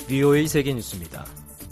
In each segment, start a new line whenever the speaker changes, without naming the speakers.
VOA 세계뉴스입니다.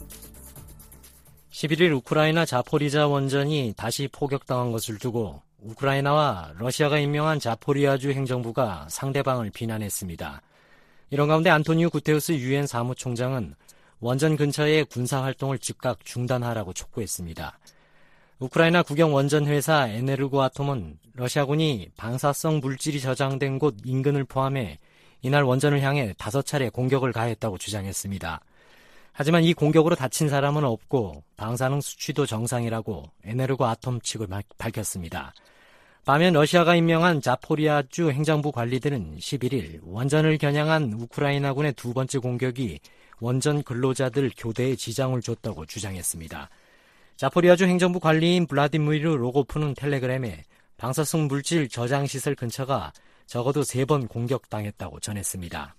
11일 우크라이나 자포리자 원전이 다시 포격당한 것을 두고 우크라이나와 러시아가 임명한 자포리아주 행정부가 상대방을 비난했습니다. 이런 가운데 안토니우 구테우스 유엔 사무총장은 원전 근처의 군사활동을 즉각 중단하라고 촉구했습니다. 우크라이나 국영 원전 회사 에네르고아톰은 러시아군이 방사성 물질이 저장된 곳 인근을 포함해 이날 원전을 향해 5차례 공격을 가했다고 주장했습니다. 하지만 이 공격으로 다친 사람은 없고 방사능 수치도 정상이라고 에네르고아톰 측을 밝혔습니다. 반면 러시아가 임명한 자포리아주 행정부 관리들은 11일 원전을 겨냥한 우크라이나군의 두 번째 공격이 원전 근로자들 교대에 지장을 줬다고 주장했습니다. 자포리아주 행정부 관리인 블라디미르 로고프는 텔레그램에 방사성 물질 저장시설 근처가 적어도 3번 공격당했다고 전했습니다.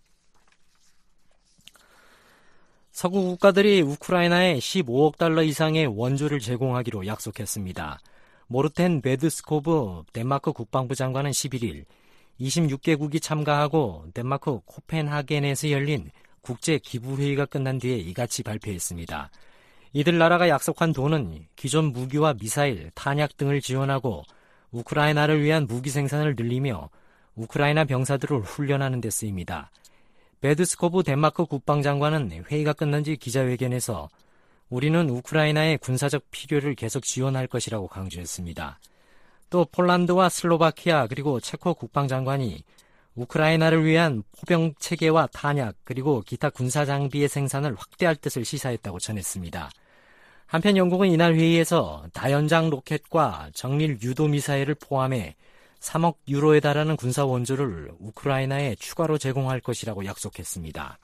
서구 국가들이 우크라이나에 15억 달러 이상의 원조를 제공하기로 약속했습니다. 모르텐 베드스코브 덴마크 국방부 장관은 11일 26개국이 참가하고 덴마크 코펜하겐에서 열린 국제기부회의가 끝난 뒤에 이같이 발표했습니다. 이들 나라가 약속한 돈은 기존 무기와 미사일, 탄약 등을 지원하고 우크라이나를 위한 무기 생산을 늘리며 우크라이나 병사들을 훈련하는 데 쓰입니다. 베드스코브 덴마크 국방장관은 회의가 끝난 뒤 기자회견에서 우리는 우크라이나의 군사적 필요를 계속 지원할 것이라고 강조했습니다. 또 폴란드와 슬로바키아 그리고 체코 국방장관이 우크라이나를 위한 포병 체계와 탄약 그리고 기타 군사 장비의 생산을 확대할 뜻을 시사했다고 전했습니다. 한편 영국은 이날 회의에서 다연장 로켓과 정밀 유도 미사일을 포함해 3억 유로에 달하는 군사 원조를 우크라이나에 추가로 제공할 것이라고 약속했습니다.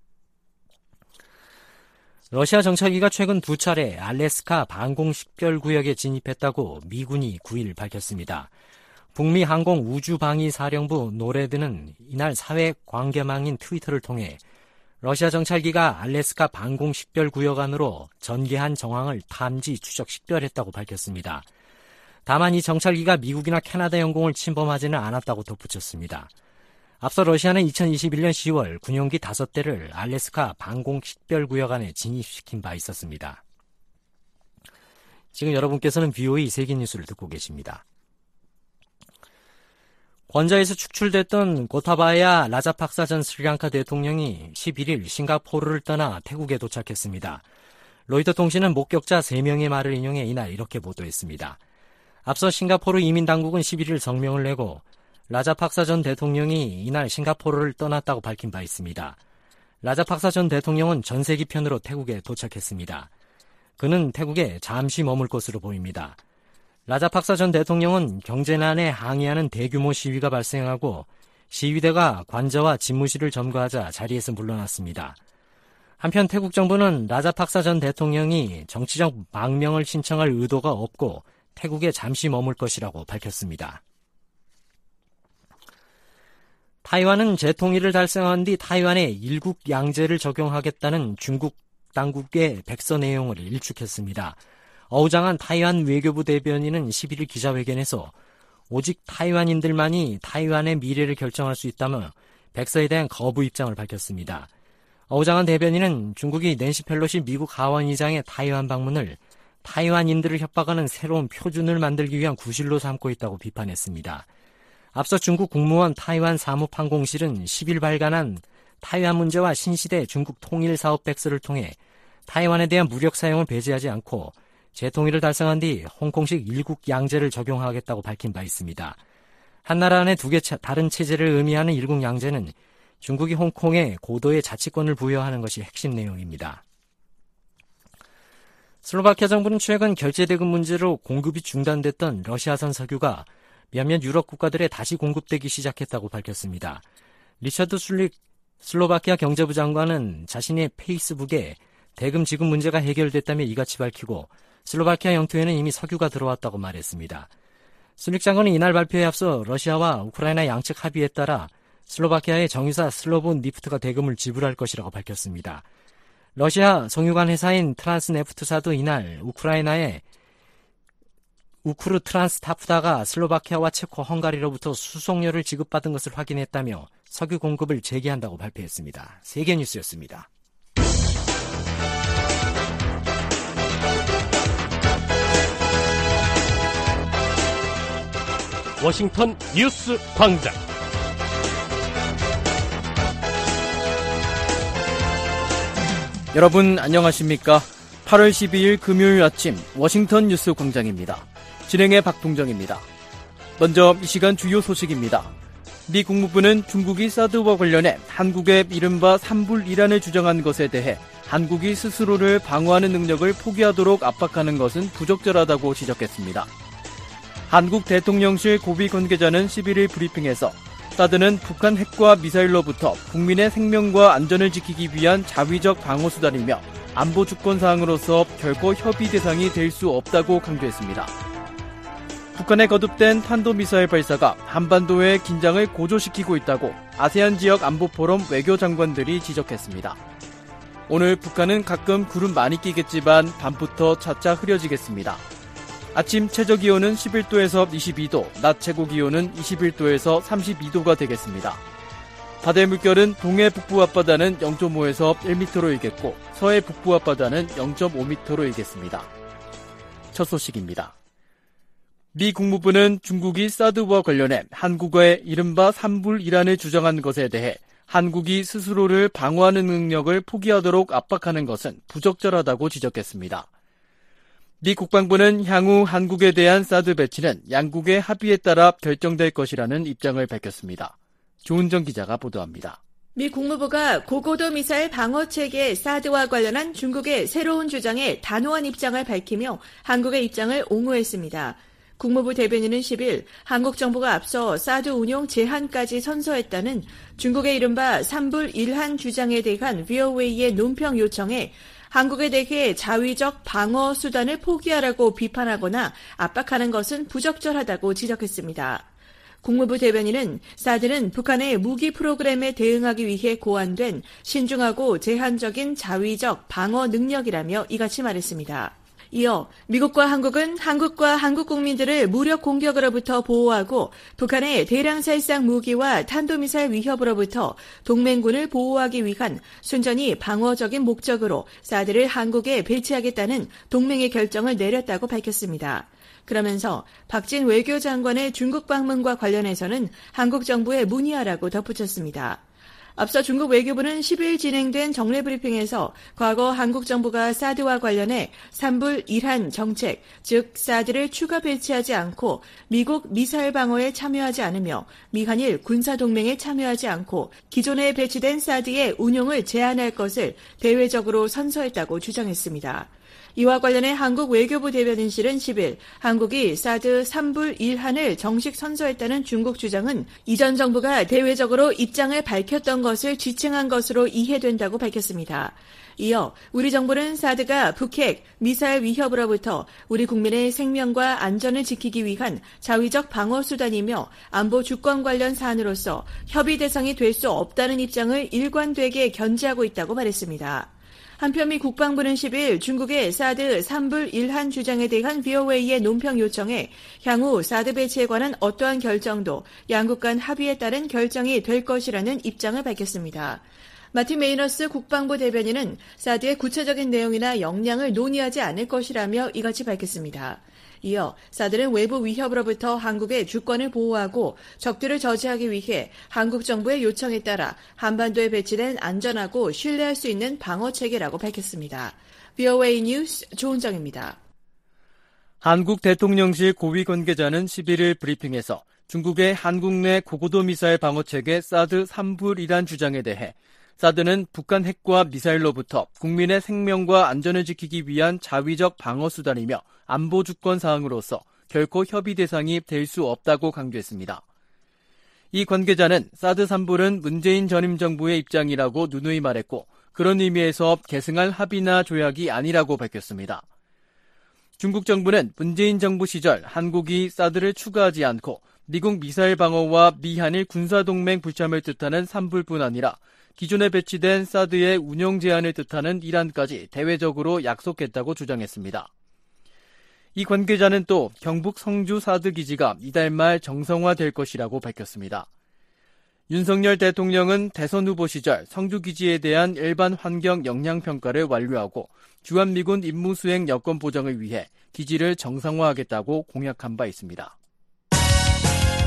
러시아 정찰기가 최근 2차례 알래스카 방공식별구역에 진입했다고 미군이 9일 밝혔습니다. 북미 항공우주방위사령부 노레드는 이날 사회관계망인 트위터를 통해 러시아 정찰기가 알래스카 방공식별구역 안으로 전개한 정황을 탐지, 추적, 식별했다고 밝혔습니다. 다만 이 정찰기가 미국이나 캐나다 영공을 침범하지는 않았다고 덧붙였습니다. 앞서 러시아는 2021년 10월 군용기 5대를 알래스카 방공식별구역 안에 진입시킨 바 있었습니다. 지금 여러분께서는 VOA 세계뉴스를 듣고 계십니다. 권좌에서 축출됐던 고타바야 라자팍사 전 스리랑카 대통령이 11일 싱가포르를 떠나 태국에 도착했습니다. 로이터 통신은 목격자 3명의 말을 인용해 이날 이렇게 보도했습니다. 앞서 싱가포르 이민당국은 11일 성명을 내고 라자팍사 전 대통령이 이날 싱가포르를 떠났다고 밝힌 바 있습니다. 라자팍사 전 대통령은 전세기편으로 태국에 도착했습니다. 그는 태국에 잠시 머물 것으로 보입니다. 라자팍사 전 대통령은 경제난에 항의하는 대규모 시위가 발생하고 시위대가 관저와 집무실을 점거하자 자리에서 물러났습니다. 한편 태국 정부는 라자팍사 전 대통령이 정치적 망명을 신청할 의도가 없고 태국에 잠시 머물 것이라고 밝혔습니다. 타이완은 재통일을 달성한 뒤 타이완에 일국 양제를 적용하겠다는 중국 당국의 백서 내용을 일축했습니다. 어우장한 타이완 외교부 대변인은 11일 기자회견에서 오직 타이완인들만이 타이완의 미래를 결정할 수 있다며 백서에 대한 거부 입장을 밝혔습니다. 어우장한 대변인은 중국이 낸시 펠로시 미국 하원의장의 타이완 방문을 타이완인들을 협박하는 새로운 표준을 만들기 위한 구실로 삼고 있다고 비판했습니다. 앞서 중국 국무원 타이완 사무판공실은 10일 발간한 타이완 문제와 신시대 중국 통일 사업 백서를 통해 타이완에 대한 무력 사용을 배제하지 않고 재통일을 달성한 뒤 홍콩식 일국 양제를 적용하겠다고 밝힌 바 있습니다. 한 나라 안에 2개 다른 체제를 의미하는 일국 양제는 중국이 홍콩에 고도의 자치권을 부여하는 것이 핵심 내용입니다. 슬로바키아 정부는 최근 결제대금 문제로 공급이 중단됐던 러시아산 석유가 몇몇 유럽 국가들에 다시 공급되기 시작했다고 밝혔습니다. 리처드 술릭 슬로바키아 경제부 장관은 자신의 페이스북에 대금 지급 문제가 해결됐다며 이같이 밝히고 슬로바키아 영토에는 이미 석유가 들어왔다고 말했습니다. 술릭 장관은 이날 발표에 앞서 러시아와 우크라이나 양측 합의에 따라 슬로바키아의 정유사 슬로본 니프트가 대금을 지불할 것이라고 밝혔습니다. 러시아 정유관 회사인 트란스네프트사도 이날 우크라이나에 우크르 트란스타프다가 슬로바키아와 체코, 헝가리로부터 수송료를 지급받은 것을 확인했다며 석유 공급을 재개한다고 발표했습니다. 세계뉴스였습니다.
워싱턴 뉴스 광장.
여러분 안녕하십니까? 8월 12일 금요일 아침 워싱턴 뉴스 광장입니다. 진행의 박동정입니다. 먼저 이 시간 주요 소식입니다. 미 국무부는 중국이 사드와 관련해 한국의 이른바 산불 이란을 주장한 것에 대해 한국이 스스로를 방어하는 능력을 포기하도록 압박하는 것은 부적절하다고 지적했습니다. 한국 대통령실 고위 관계자는 11일 브리핑에서 사드는 북한 핵과 미사일로부터 국민의 생명과 안전을 지키기 위한 자위적 방어수단이며 안보 주권사항으로서 결코 협의 대상이 될 수 없다고 강조했습니다. 북한의 거듭된 탄도미사일 발사가 한반도의 긴장을 고조시키고 있다고 아세안 지역 안보포럼 외교장관들이 지적했습니다. 오늘 북한은 가끔 구름 많이 끼겠지만 밤부터 차차 흐려지겠습니다. 아침 최저기온은 11도에서 22도, 낮 최고기온은 21도에서 32도가 되겠습니다. 바다의 물결은 동해 북부 앞바다는 0.5에서 1m로 일겠고 서해 북부 앞바다는 0.5m로 일겠습니다. 첫 소식입니다. 미 국무부는 중국이 사드와 관련해 한국의 이른바 산불 이란을 주장한 것에 대해 한국이 스스로를 방어하는 능력을 포기하도록 압박하는 것은 부적절하다고 지적했습니다. 미 국방부는 향후 한국에 대한 사드 배치는 양국의 합의에 따라 결정될 것이라는 입장을 밝혔습니다. 조은정 기자가 보도합니다.
미 국무부가 고고도 미사일 방어체계 사드와 관련한 중국의 새로운 주장에 단호한 입장을 밝히며 한국의 입장을 옹호했습니다. 국무부 대변인은 10일 한국 정부가 앞서 사드 운용 제한까지 선서했다는 중국의 이른바 산불 일한 주장에 대한 VOA의 논평 요청에 한국에 대해 자위적 방어 수단을 포기하라고 비판하거나 압박하는 것은 부적절하다고 지적했습니다. 국무부 대변인은 사드는 북한의 무기 프로그램에 대응하기 위해 고안된 신중하고 제한적인 자위적 방어 능력이라며 이같이 말했습니다. 이어 미국과 한국은 한국과 한국 국민들을 무력 공격으로부터 보호하고 북한의 대량 살상 무기와 탄도미사일 위협으로부터 동맹군을 보호하기 위한 순전히 방어적인 목적으로 사드를 한국에 배치하겠다는 동맹의 결정을 내렸다고 밝혔습니다. 그러면서 박진 외교장관의 중국 방문과 관련해서는 한국 정부에 문의하라고 덧붙였습니다. 앞서 중국 외교부는 10일 진행된 정례 브리핑에서 과거 한국 정부가 사드와 관련해 산불 일한 정책, 즉 사드를 추가 배치하지 않고 미국 미사일 방어에 참여하지 않으며 미한일 군사동맹에 참여하지 않고 기존에 배치된 사드의 운용을 제한할 것을 대외적으로 선서했다고 주장했습니다. 이와 관련해 한국 외교부 대변인실은 10일 한국이 사드 산불 일한을 정식 선서했다는 중국 주장은 이전 정부가 대외적으로 입장을 밝혔던 것을 지칭한 것으로 이해된다고 밝혔습니다. 이어 우리 정부는 사드가 북핵, 미사일 위협으로부터 우리 국민의 생명과 안전을 지키기 위한 자위적 방어수단이며 안보 주권 관련 사안으로서 협의 대상이 될 수 없다는 입장을 일관되게 견지하고 있다고 말했습니다. 한편 미 국방부는 10일 중국의 사드 산불 일한 주장에 대한 VOA의 논평 요청에 향후 사드 배치에 관한 어떠한 결정도 양국 간 합의에 따른 결정이 될 것이라는 입장을 밝혔습니다. 마틴 메이너스 국방부 대변인은 사드의 구체적인 내용이나 역량을 논의하지 않을 것이라며 이같이 밝혔습니다. 이어 사드는 외부 위협으로부터 한국의 주권을 보호하고 적들을 저지하기 위해 한국 정부의 요청에 따라 한반도에 배치된 안전하고 신뢰할 수 있는 방어체계라고 밝혔습니다. VOA 뉴스 조은정입니다.
한국 대통령실 고위 관계자는 11일 브리핑에서 중국의 한국 내 고고도 미사일 방어체계 사드 산불 이란 주장에 대해 사드는 북한 핵과 미사일로부터 국민의 생명과 안전을 지키기 위한 자위적 방어수단이며 안보 주권 사항으로서 결코 협의 대상이 될 수 없다고 강조했습니다. 이 관계자는 사드 산불은 문재인 전임 정부의 입장이라고 누누이 말했고 그런 의미에서 계승할 합의나 조약이 아니라고 밝혔습니다. 중국 정부는 문재인 정부 시절 한국이 사드를 추가하지 않고 미국 미사일 방어와 미한일 군사동맹 불참을 뜻하는 산불뿐 아니라 기존에 배치된 사드의 운용 제한을 뜻하는 이란까지 대외적으로 약속했다고 주장했습니다. 이 관계자는 또 경북 성주 사드 기지가 이달 말 정상화될 것이라고 밝혔습니다. 윤석열 대통령은 대선 후보 시절 성주 기지에 대한 일반 환경 영향 평가를 완료하고 주한미군 임무 수행 여건 보장을 위해 기지를 정상화하겠다고 공약한 바 있습니다.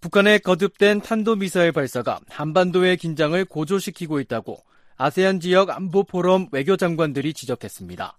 북한의 거듭된 탄도미사일 발사가 한반도의 긴장을 고조시키고 있다고 아세안 지역 안보 포럼 외교장관들이 지적했습니다.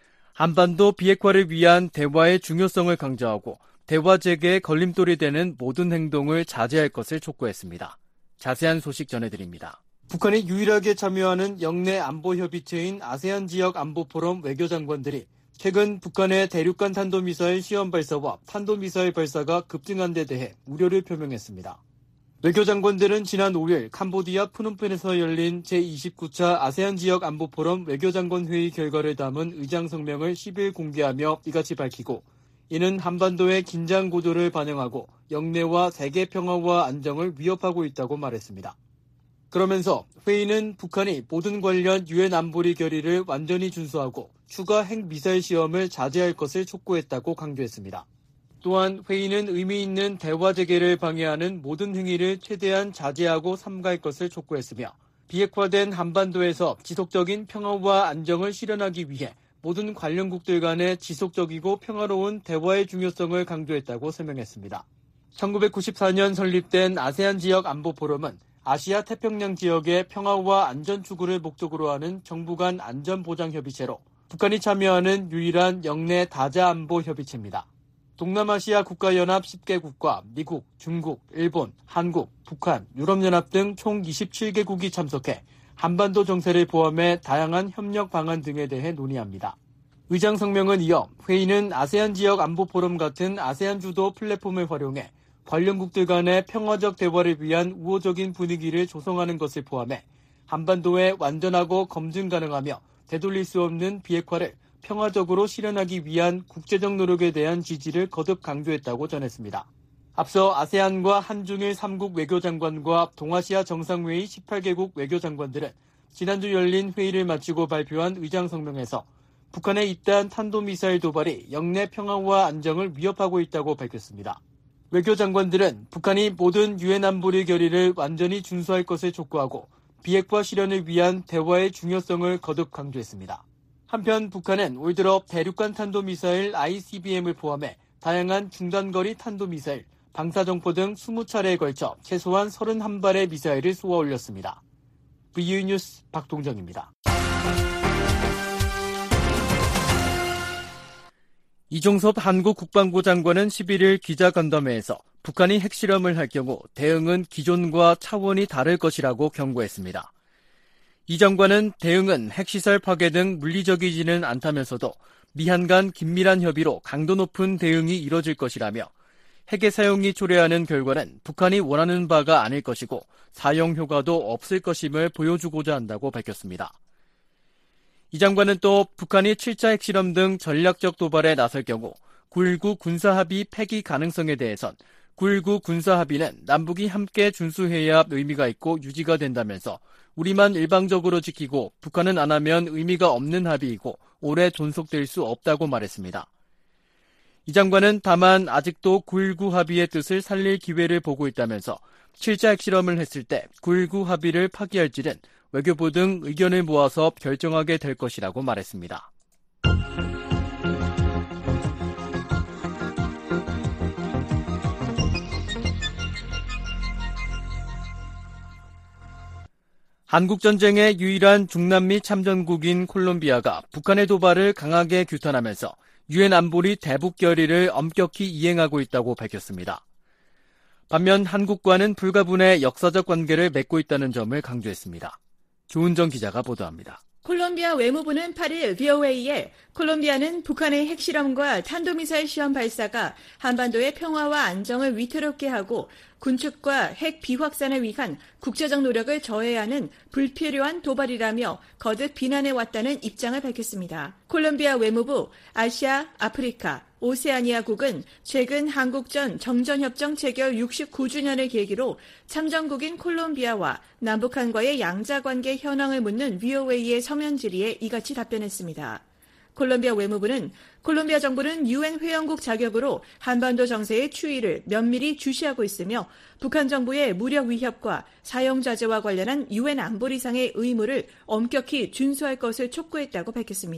한반도 비핵화를 위한 대화의 중요성을 강조하고 대화 재개에 걸림돌이 되는 모든 행동을 자제할 것을 촉구했습니다. 자세한 소식 전해드립니다. 북한이 유일하게 참여하는 영내 안보협의체인 아세안 지역 안보 포럼 외교장관들이 최근 북한의 대륙간 탄도미사일 시험 발사와 탄도미사일 발사가 급증한 데 대해 우려를 표명했습니다. 외교장관들은 지난 5일 캄보디아 프놈펜에서 열린 제29차 아세안 지역 안보 포럼 외교장관 회의 결과를 담은 의장 성명을 10일 공개하며 이같이 밝히고 이는 한반도의 긴장 고조를 반영하고 영내와 세계 평화와 안정을 위협하고 있다고 말했습니다. 그러면서 회의는 북한이 모든 관련 유엔 안보리 결의를 완전히 준수하고 추가 핵미사일 시험을 자제할 것을 촉구했다고 강조했습니다. 또한 회의는 의미 있는 대화 재개를 방해하는 모든 행위를 최대한 자제하고 삼가할 것을 촉구했으며 비핵화된 한반도에서 지속적인 평화와 안정을 실현하기 위해 모든 관련국들 간의 지속적이고 평화로운 대화의 중요성을 강조했다고 설명했습니다. 1994년 설립된 아세안 지역 안보 포럼은 아시아 태평양 지역의 평화와 안전 추구를 목적으로 하는 정부 간 안전보장협의체로 북한이 참여하는 유일한 영내 다자 안보 협의체입니다. 동남아시아 국가연합 10개국과 미국, 중국, 일본, 한국, 북한, 유럽연합 등 총 27개국이 참석해 한반도 정세를 포함해 다양한 협력 방안 등에 대해 논의합니다. 의장 성명은 이어 회의는 아세안 지역 안보 포럼 같은 아세안 주도 플랫폼을 활용해 관련국들 간의 평화적 대화를 위한 우호적인 분위기를 조성하는 것을 포함해 한반도에 완전하고 검증 가능하며 되돌릴 수 없는 비핵화를 평화적으로 실현하기 위한 국제적 노력에 대한 지지를 거듭 강조했다고 전했습니다. 앞서 아세안과 한중일 3국 외교장관과 동아시아 정상회의 18개국 외교장관들은 지난주 열린 회의를 마치고 발표한 의장 성명에서 북한의 잇따른 탄도미사일 도발이 영내 평화와 안정을 위협하고 있다고 밝혔습니다. 외교장관들은 북한이 모든 유엔 안보리 결의를 완전히 준수할 것을 촉구하고 비핵화 실현을 위한 대화의 중요성을 거듭 강조했습니다. 한편 북한은 올 들어 대륙간 탄도미사일 ICBM을 포함해 다양한 중단거리 탄도미사일, 방사정포 등 20차례에 걸쳐 최소한 31발의 미사일을 쏘아 올렸습니다. VU 뉴스 박동정입니다. 이종섭 한국 국방부 장관은 11일 기자간담회에서 북한이 핵실험을 할 경우 대응은 기존과 차원이 다를 것이라고 경고했습니다. 이 장관은 대응은 핵시설 파괴 등 물리적이지는 않다면서도 미한 간 긴밀한 협의로 강도 높은 대응이 이뤄질 것이라며 핵의 사용이 초래하는 결과는 북한이 원하는 바가 아닐 것이고 사용 효과도 없을 것임을 보여주고자 한다고 밝혔습니다. 이 장관은 또 북한이 7차 핵실험 등 전략적 도발에 나설 경우 9.19 군사합의 폐기 가능성에 대해선 9.19 군사합의는 남북이 함께 준수해야 의미가 있고 유지가 된다면서 우리만 일방적으로 지키고 북한은 안 하면 의미가 없는 합의이고 오래 존속될 수 없다고 말했습니다. 이 장관은 다만 아직도 9.19 합의의 뜻을 살릴 기회를 보고 있다면서 7차 핵실험을 했을 때 9.19 합의를 파기할지는 외교부 등 의견을 모아서 결정하게 될 것이라고 말했습니다. 한국전쟁의 유일한 중남미 참전국인 콜롬비아가 북한의 도발을 강하게 규탄하면서 유엔 안보리 대북 결의를 엄격히 이행하고 있다고 밝혔습니다. 반면 한국과는 불가분의 역사적 관계를 맺고 있다는 점을 강조했습니다. 조은정 기자가 보도합니다.
콜롬비아 외무부는 8일 VOA에 콜롬비아는 북한의 핵실험과 탄도미사일 시험 발사가 한반도의 평화와 안정을 위태롭게 하고 군축과 핵 비확산을 위한 국제적 노력을 저해하는 불필요한 도발이라며 거듭 비난해왔다는 입장을 밝혔습니다. 콜롬비아 외무부 아시아, 아프리카, 오세아니아국은 최근 한국전 정전협정 체결 69주년을 계기로 참전국인 콜롬비아와 남북한과의 양자관계 현황을 묻는 VOA의 서면 질의에 이같이 답변했습니다. 콜롬비아 외무부는 콜롬비아 정부는 유엔 회원국 자격으로 한반도 정세의 추이를 면밀히 주시하고 있으며 북한 정부의 무력 위협과 사형 자제와 관련한 유엔 안보리상의 의무를 엄격히 준수할 것을 촉구했다고 밝혔습니다.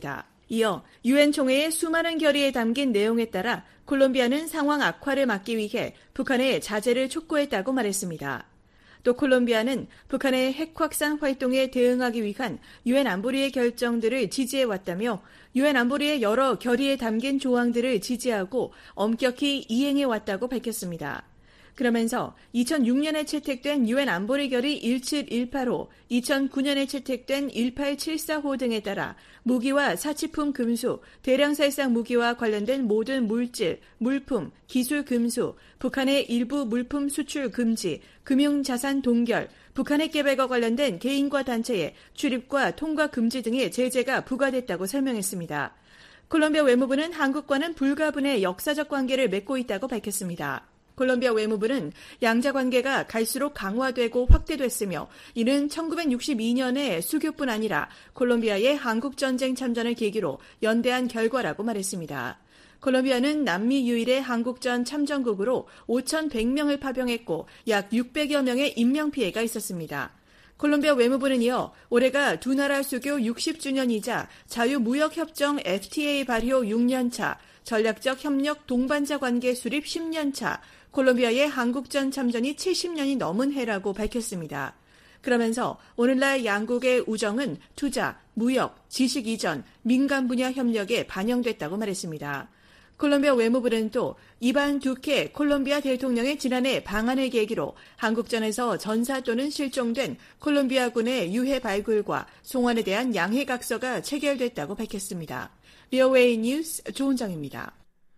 이어 유엔 총회의 수많은 결의에 담긴 내용에 따라 콜롬비아는 상황 악화를 막기 위해 북한의 자제를 촉구했다고 말했습니다. 또 콜롬비아는 북한의 핵 확산 활동에 대응하기 위한 유엔 안보리의 결정들을 지지해왔다며 유엔 안보리의 여러 결의에 담긴 조항들을 지지하고 엄격히 이행해왔다고 밝혔습니다. 그러면서 2006년에 채택된 유엔 안보리 결의 1718호, 2009년에 채택된 1874호 등에 따라 무기와 사치품 금수, 대량 살상 무기와 관련된 모든 물질, 물품, 기술 금수, 북한의 일부 물품 수출 금지, 금융자산 동결, 북한 핵 개발과 관련된 개인과 단체의 출입과 통과 금지 등의 제재가 부과됐다고 설명했습니다. 콜롬비아 외무부는 한국과는 불가분의 역사적 관계를 맺고 있다고 밝혔습니다. 콜롬비아 외무부는 양자 관계가 갈수록 강화되고 확대됐으며 이는 1962년의 수교뿐 아니라 콜롬비아의 한국전쟁 참전을 계기로 연대한 결과라고 말했습니다. 콜롬비아는 남미 유일의 한국전 참전국으로 5,100명을 파병했고 약 600여 명의 인명피해가 있었습니다. 콜롬비아 외무부는 이어 올해가 두 나라 수교 60주년이자 자유무역협정 FTA 발효 6년차, 전략적 협력 동반자 관계 수립 10년차, 콜롬비아의 한국전 참전이 70년이 넘은 해라고 밝혔습니다. 그러면서 오늘날 양국의 우정은 투자, 무역, 지식 이전, 민간 분야 협력에 반영됐다고 말했습니다. 콜롬비아 외무부는 또 이반 두케 콜롬비아 대통령의 지난해 방한을 계기로 한국전에서 전사 또는 실종된 콜롬비아군의 유해 발굴과 송환에 대한 양해각서가 체결됐다고 밝혔습니다. 리어웨이 뉴스 조은정입니다.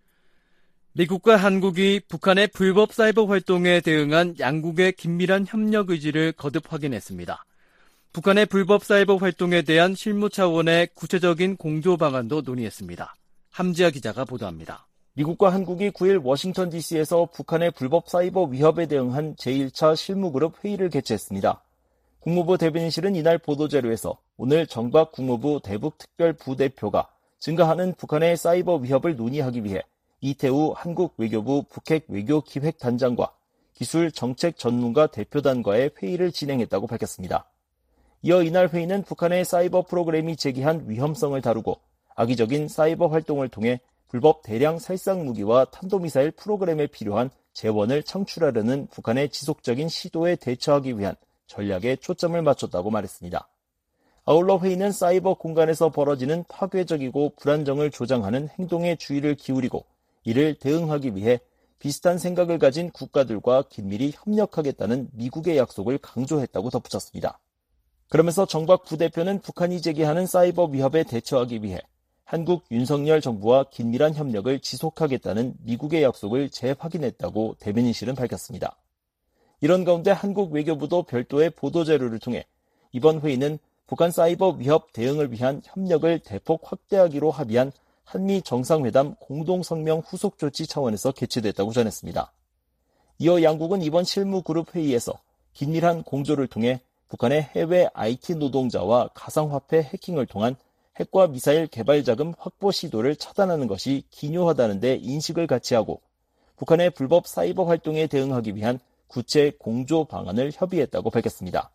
미국과 한국이 북한의 불법 사이버 활동에 대응한 양국의 긴밀한 협력 의지를 거듭 확인했습니다. 북한의 불법 사이버 활동에 대한 실무 차원의 구체적인 공조 방안도 논의했습니다. 함지아 기자가 보도합니다.
미국과 한국이 9일 워싱턴 DC에서 북한의 불법 사이버 위협에 대응한 제1차 실무그룹 회의를 개최했습니다. 국무부 대변인실은 이날 보도자료에서 오늘 정박 국무부 대북특별부대표가 증가하는 북한의 사이버 위협을 논의하기 위해 이태우 한국 외교부 북핵 외교기획단장과 기술 정책 전문가 대표단과의 회의를 진행했다고 밝혔습니다. 이어 이날 회의는 북한의 사이버 프로그램이 제기한 위험성을 다루고 악의적인 사이버 활동을 통해 불법 대량 살상 무기와 탄도미사일 프로그램에 필요한 재원을 창출하려는 북한의 지속적인 시도에 대처하기 위한 전략에 초점을 맞췄다고 말했습니다. 아울러 회의는 사이버 공간에서 벌어지는 파괴적이고 불안정을 조장하는 행동에 주의를 기울이고 이를 대응하기 위해 비슷한 생각을 가진 국가들과 긴밀히 협력하겠다는 미국의 약속을 강조했다고 덧붙였습니다. 그러면서 정박 부대표는 북한이 제기하는 사이버 위협에 대처하기 위해 한국 윤석열 정부와 긴밀한 협력을 지속하겠다는 미국의 약속을 재확인했다고 대변인실은 밝혔습니다. 이런 가운데 한국 외교부도 별도의 보도자료를 통해 이번 회의는 북한 사이버 위협 대응을 위한 협력을 대폭 확대하기로 합의한 한미 정상회담 공동성명 후속 조치 차원에서 개최됐다고 전했습니다. 이어 양국은 이번 실무그룹 회의에서 긴밀한 공조를 통해 북한의 해외 IT 노동자와 가상화폐 해킹을 통한 핵과 미사일 개발 자금 확보 시도를 차단하는 것이 기묘하다는 데 인식을 같이 하고 북한의 불법 사이버 활동에 대응하기 위한 구체 공조 방안을 협의했다고 밝혔습니다.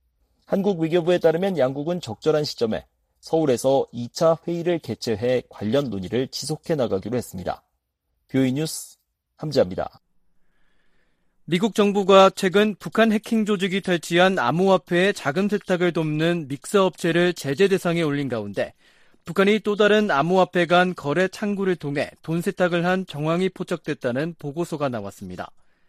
한국 외교부에 따르면 양국은 적절한 시점에 서울에서 2차 회의를 개최해 관련 논의를 지속해 나가기로 했습니다. 뷰이 뉴스 함지아입니다.
미국 정부가 최근 북한 해킹 조직이 탈취한 암호화폐의 자금 세탁을 돕는 믹서 업체를 제재 대상에 올린 가운데 북한이 또 다른 암호화폐 간 거래 창구를 통해 돈 세탁을 한 정황이 포착됐다는 보고서가 나왔습니다.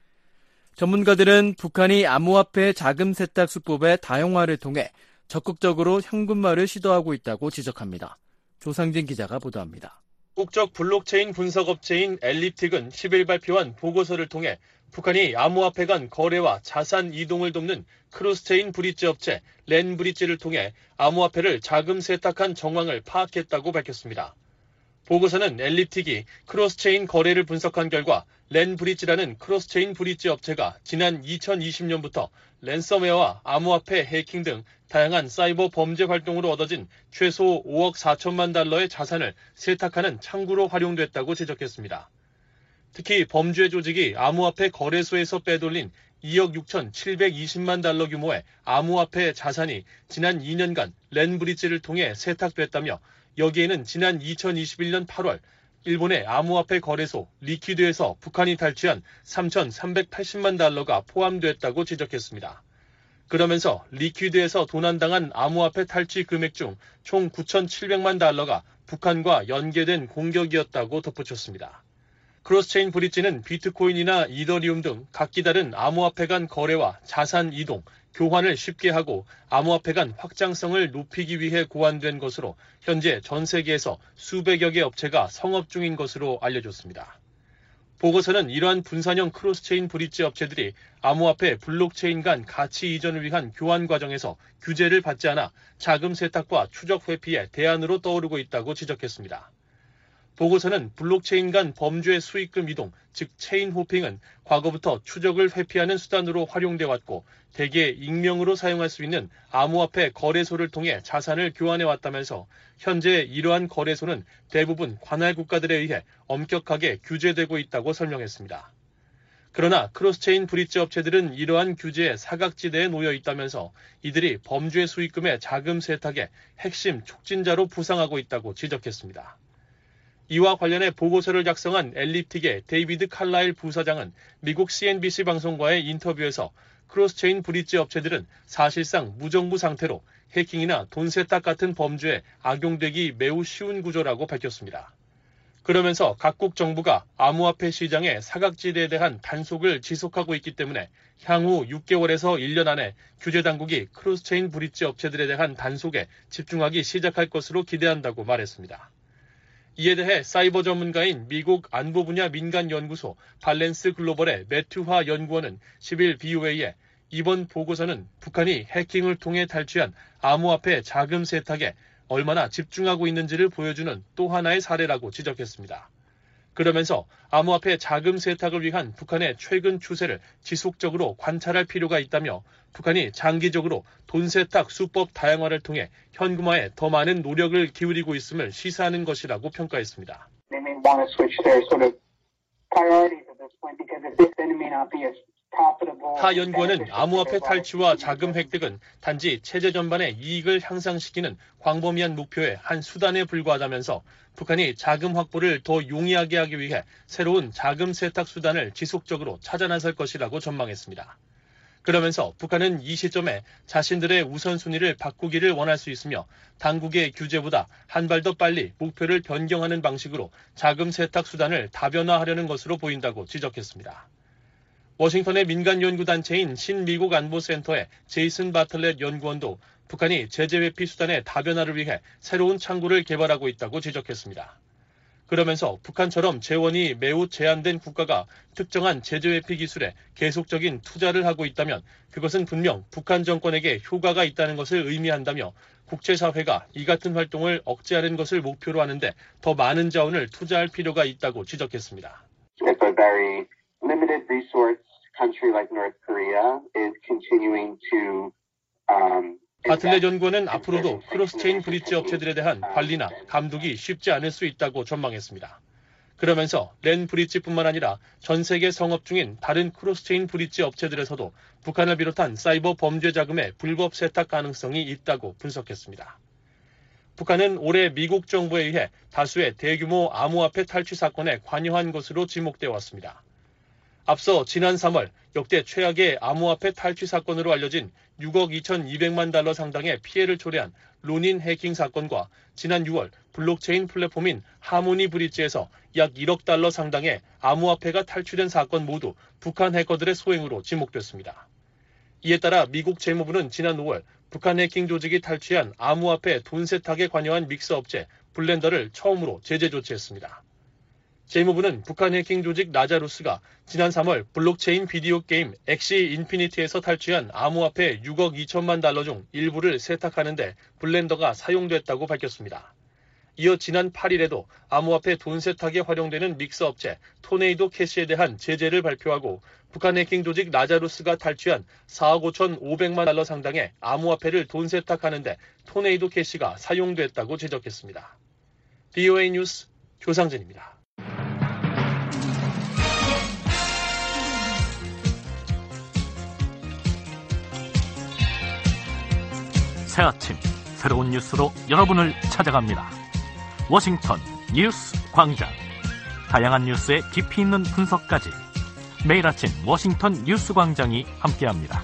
전문가들은 북한이 암호화폐 자금 세탁 수법의 다양화를 통해 적극적으로 현금화를 시도하고 있다고 지적합니다. 조상진 기자가 보도합니다.
국적 블록체인 분석업체인 엘립틱은 10일 발표한 보고서를 통해 북한이 암호화폐 간 거래와 자산 이동을 돕는 크로스체인 브릿지 업체 렌브릿지를 통해 암호화폐를 자금 세탁한 정황을 파악했다고 밝혔습니다. 보고서는 엘립틱이 크로스체인 거래를 분석한 결과 렌브릿지라는 크로스체인 브릿지 업체가 지난 2020년부터 랜섬웨어와 암호화폐 해킹 등 다양한 사이버 범죄 활동으로 얻어진 최소 5억 4천만 달러의 자산을 세탁하는 창구로 활용됐다고 지적했습니다. 특히 범죄 조직이 암호화폐 거래소에서 빼돌린 2억 6,720만 달러 규모의 암호화폐 자산이 지난 2년간 렌브리지를 통해 세탁됐다며 여기에는 지난 2021년 8월 일본의 암호화폐 거래소 리퀴드에서 북한이 탈취한 3,380만 달러가 포함됐다고 지적했습니다. 그러면서 리퀴드에서 도난당한 암호화폐 탈취 금액 중 총 9,700만 달러가 북한과 연계된 공격이었다고 덧붙였습니다. 크로스체인 브릿지는 비트코인이나 이더리움 등 각기 다른 암호화폐 간 거래와 자산 이동, 교환을 쉽게 하고 암호화폐 간 확장성을 높이기 위해 고안된 것으로 현재 전 세계에서 수백여 개 업체가 성업 중인 것으로 알려졌습니다. 보고서는 이러한 분산형 크로스체인 브릿지 업체들이 암호화폐 블록체인 간 가치 이전을 위한 교환 과정에서 규제를 받지 않아 자금 세탁과 추적 회피의 대안으로 떠오르고 있다고 지적했습니다. 보고서는 블록체인 간 범죄 수익금 이동, 즉 체인 호핑은 과거부터 추적을 회피하는 수단으로 활용돼 왔고 대개 익명으로 사용할 수 있는 암호화폐 거래소를 통해 자산을 교환해 왔다면서 현재 이러한 거래소는 대부분 관할 국가들에 의해 엄격하게 규제되고 있다고 설명했습니다. 그러나 크로스체인 브릿지 업체들은 이러한 규제의 사각지대에 놓여 있다면서 이들이 범죄 수익금의 자금 세탁의 핵심 촉진자로 부상하고 있다고 지적했습니다. 이와 관련해 보고서를 작성한 엘립틱의 데이비드 칼라일 부사장은 미국 CNBC 방송과의 인터뷰에서 크로스체인 브릿지 업체들은 사실상 무정부 상태로 해킹이나 돈 세탁 같은 범죄에 악용되기 매우 쉬운 구조라고 밝혔습니다. 그러면서 각국 정부가 암호화폐 시장의 사각지대에 대한 단속을 지속하고 있기 때문에 향후 6개월에서 1년 안에 규제 당국이 크로스체인 브릿지 업체들에 대한 단속에 집중하기 시작할 것으로 기대한다고 말했습니다. 이에 대해 사이버 전문가인 미국 안보 분야 민간연구소 발렌스 글로벌의 매튜화 연구원은 10일 BOA에 이번 보고서는 북한이 해킹을 통해 탈취한 암호화폐 자금 세탁에 얼마나 집중하고 있는지를 보여주는 또 하나의 사례라고 지적했습니다. 그러면서 암호화폐 자금 세탁을 위한 북한의 최근 추세를 지속적으로 관찰할 필요가 있다며 북한이 장기적으로 돈 세탁 수법 다양화를 통해 현금화에 더 많은 노력을 기울이고 있음을 시사하는 것이라고 평가했습니다. 타 연구원은 암호화폐 탈취와 자금 획득은 단지 체제 전반의 이익을 향상시키는 광범위한 목표의 한 수단에 불과하다면서 북한이 자금 확보를 더 용이하게 하기 위해 새로운 자금 세탁 수단을 지속적으로 찾아 나설 것이라고 전망했습니다. 그러면서 북한은 이 시점에 자신들의 우선순위를 바꾸기를 원할 수 있으며 당국의 규제보다 한 발 더 빨리 목표를 변경하는 방식으로 자금 세탁 수단을 다변화하려는 것으로 보인다고 지적했습니다. 워싱턴의 민간연구단체인 신미국 안보센터의 제이슨 바틀렛 연구원도 북한이 제재 회피 수단의 다변화를 위해 새로운 창구를 개발하고 있다고 지적했습니다. 그러면서 북한처럼 재원이 매우 제한된 국가가 특정한 제재 회피 기술에 계속적인 투자를 하고 있다면 그것은 분명 북한 정권에게 효과가 있다는 것을 의미한다며 국제사회가 이 같은 활동을 억제하는 것을 목표로 하는데 더 많은 자원을 투자할 필요가 있다고 지적했습니다.
Limited resource country like North Korea is continuing to
바틀렛 연구원은 앞으로도 크로스체인 브릿지 업체들에 대한 관리나 감독이 쉽지 않을 수 있다고 전망했습니다. 그러면서 렌 브릿지뿐만 아니라 전 세계 성업 중인 다른 크로스체인 브릿지 업체들에서도 북한을 비롯한 사이버 범죄 자금의 불법 세탁 가능성이 있다고 분석했습니다. 북한은 올해 미국 정부에 의해 다수의 대규모 암호화폐 탈취 사건에 관여한 것으로 지목되어 왔습니다. 앞서 지난 3월 역대 최악의 암호화폐 탈취 사건으로 알려진 6억 2,200만 달러 상당의 피해를 초래한 로닌 해킹 사건과 지난 6월 블록체인 플랫폼인 하모니 브릿지에서 약 1억 달러 상당의 암호화폐가 탈취된 사건 모두 북한 해커들의 소행으로 지목됐습니다. 이에 따라 미국 재무부는 지난 5월 북한 해킹 조직이 탈취한 암호화폐 돈 세탁에 관여한 믹스업체 블렌더를 처음으로 제재 조치했습니다. 재무부는 북한 해킹 조직 라자루스가 지난 3월 블록체인 비디오 게임 엑시 인피니티에서 탈취한 암호화폐 6억 2천만 달러 중 일부를 세탁하는 데 블렌더가 사용됐다고 밝혔습니다. 이어 지난 8일에도 암호화폐 돈 세탁에 활용되는 믹스업체 토네이도 캐시에 대한 제재를 발표하고 북한 해킹 조직 라자루스가 탈취한 4억 5,500만 달러 상당의 암호화폐를 돈 세탁하는 데 토네이도 캐시가 사용됐다고 지적했습니다. BOA 뉴스 조상진입니다.
새 아침 새로운 뉴스로 여러분을 찾아갑니다. 워싱턴 뉴스 광장. 다양한 뉴스의 깊이 있는 분석까지 매일 아침 워싱턴 뉴스 광장이 함께합니다.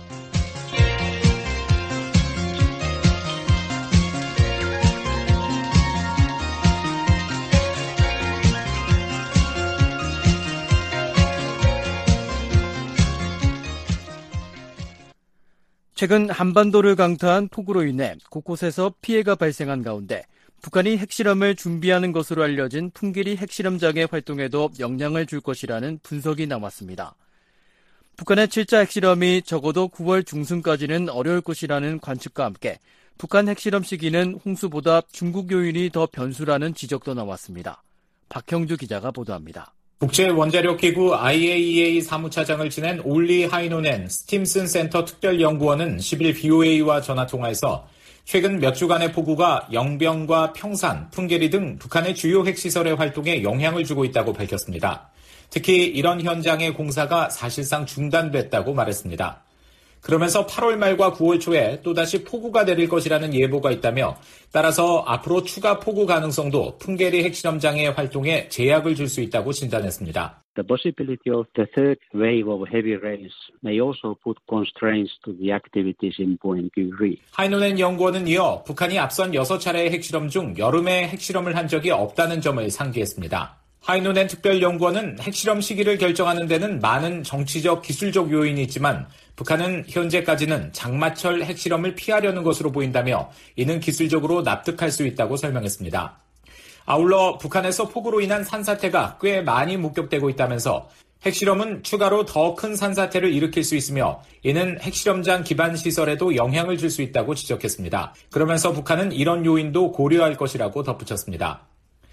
최근 한반도를 강타한 폭우로 인해 곳곳에서 피해가 발생한 가운데 북한이 핵실험을 준비하는 것으로 알려진 풍계리 핵실험장의 활동에도 영향을 줄 것이라는 분석이 나왔습니다. 북한의 7차 핵실험이 적어도 9월 중순까지는 어려울 것이라는 관측과 함께 북한 핵실험 시기는 홍수보다 중국 요인이 더 변수라는 지적도 나왔습니다. 박형주 기자가 보도합니다.
국제원자력기구 IAEA 사무차장을 지낸 올리 하이노넨 스팀슨 센터 특별연구원은 10일 BOA와 전화통화에서 최근 몇 주간의 폭우가 영병과 평산, 풍계리 등 북한의 주요 핵시설의 활동에 영향을 주고 있다고 밝혔습니다. 특히 이런 현장의 공사가 사실상 중단됐다고 말했습니다. 그러면서 8월 말과 9월 초에 또다시 폭우가 내릴 것이라는 예보가 있다며 따라서 앞으로 추가 폭우 가능성도 풍계리 핵실험장의 활동에 제약을 줄 수 있다고 진단했습니다.
The possibility of the third wave of heavy rains may also put constraints to the activities in Pyongyang.
하이노넨 연구원은 이어 북한이 앞선 6차례의 핵실험 중 여름에 핵실험을 한 적이 없다는 점을 상기했습니다. 하이노넨 특별연구원은 핵실험 시기를 결정하는 데는 많은 정치적, 기술적 요인이 있지만 북한은 현재까지는 장마철 핵실험을 피하려는 것으로 보인다며 이는 기술적으로 납득할 수 있다고 설명했습니다. 아울러 북한에서 폭우로 인한 산사태가 꽤 많이 목격되고 있다면서 핵실험은 추가로 더 큰 산사태를 일으킬 수 있으며 이는 핵실험장 기반 시설에도 영향을 줄 수 있다고 지적했습니다. 그러면서 북한은 이런 요인도 고려할 것이라고 덧붙였습니다.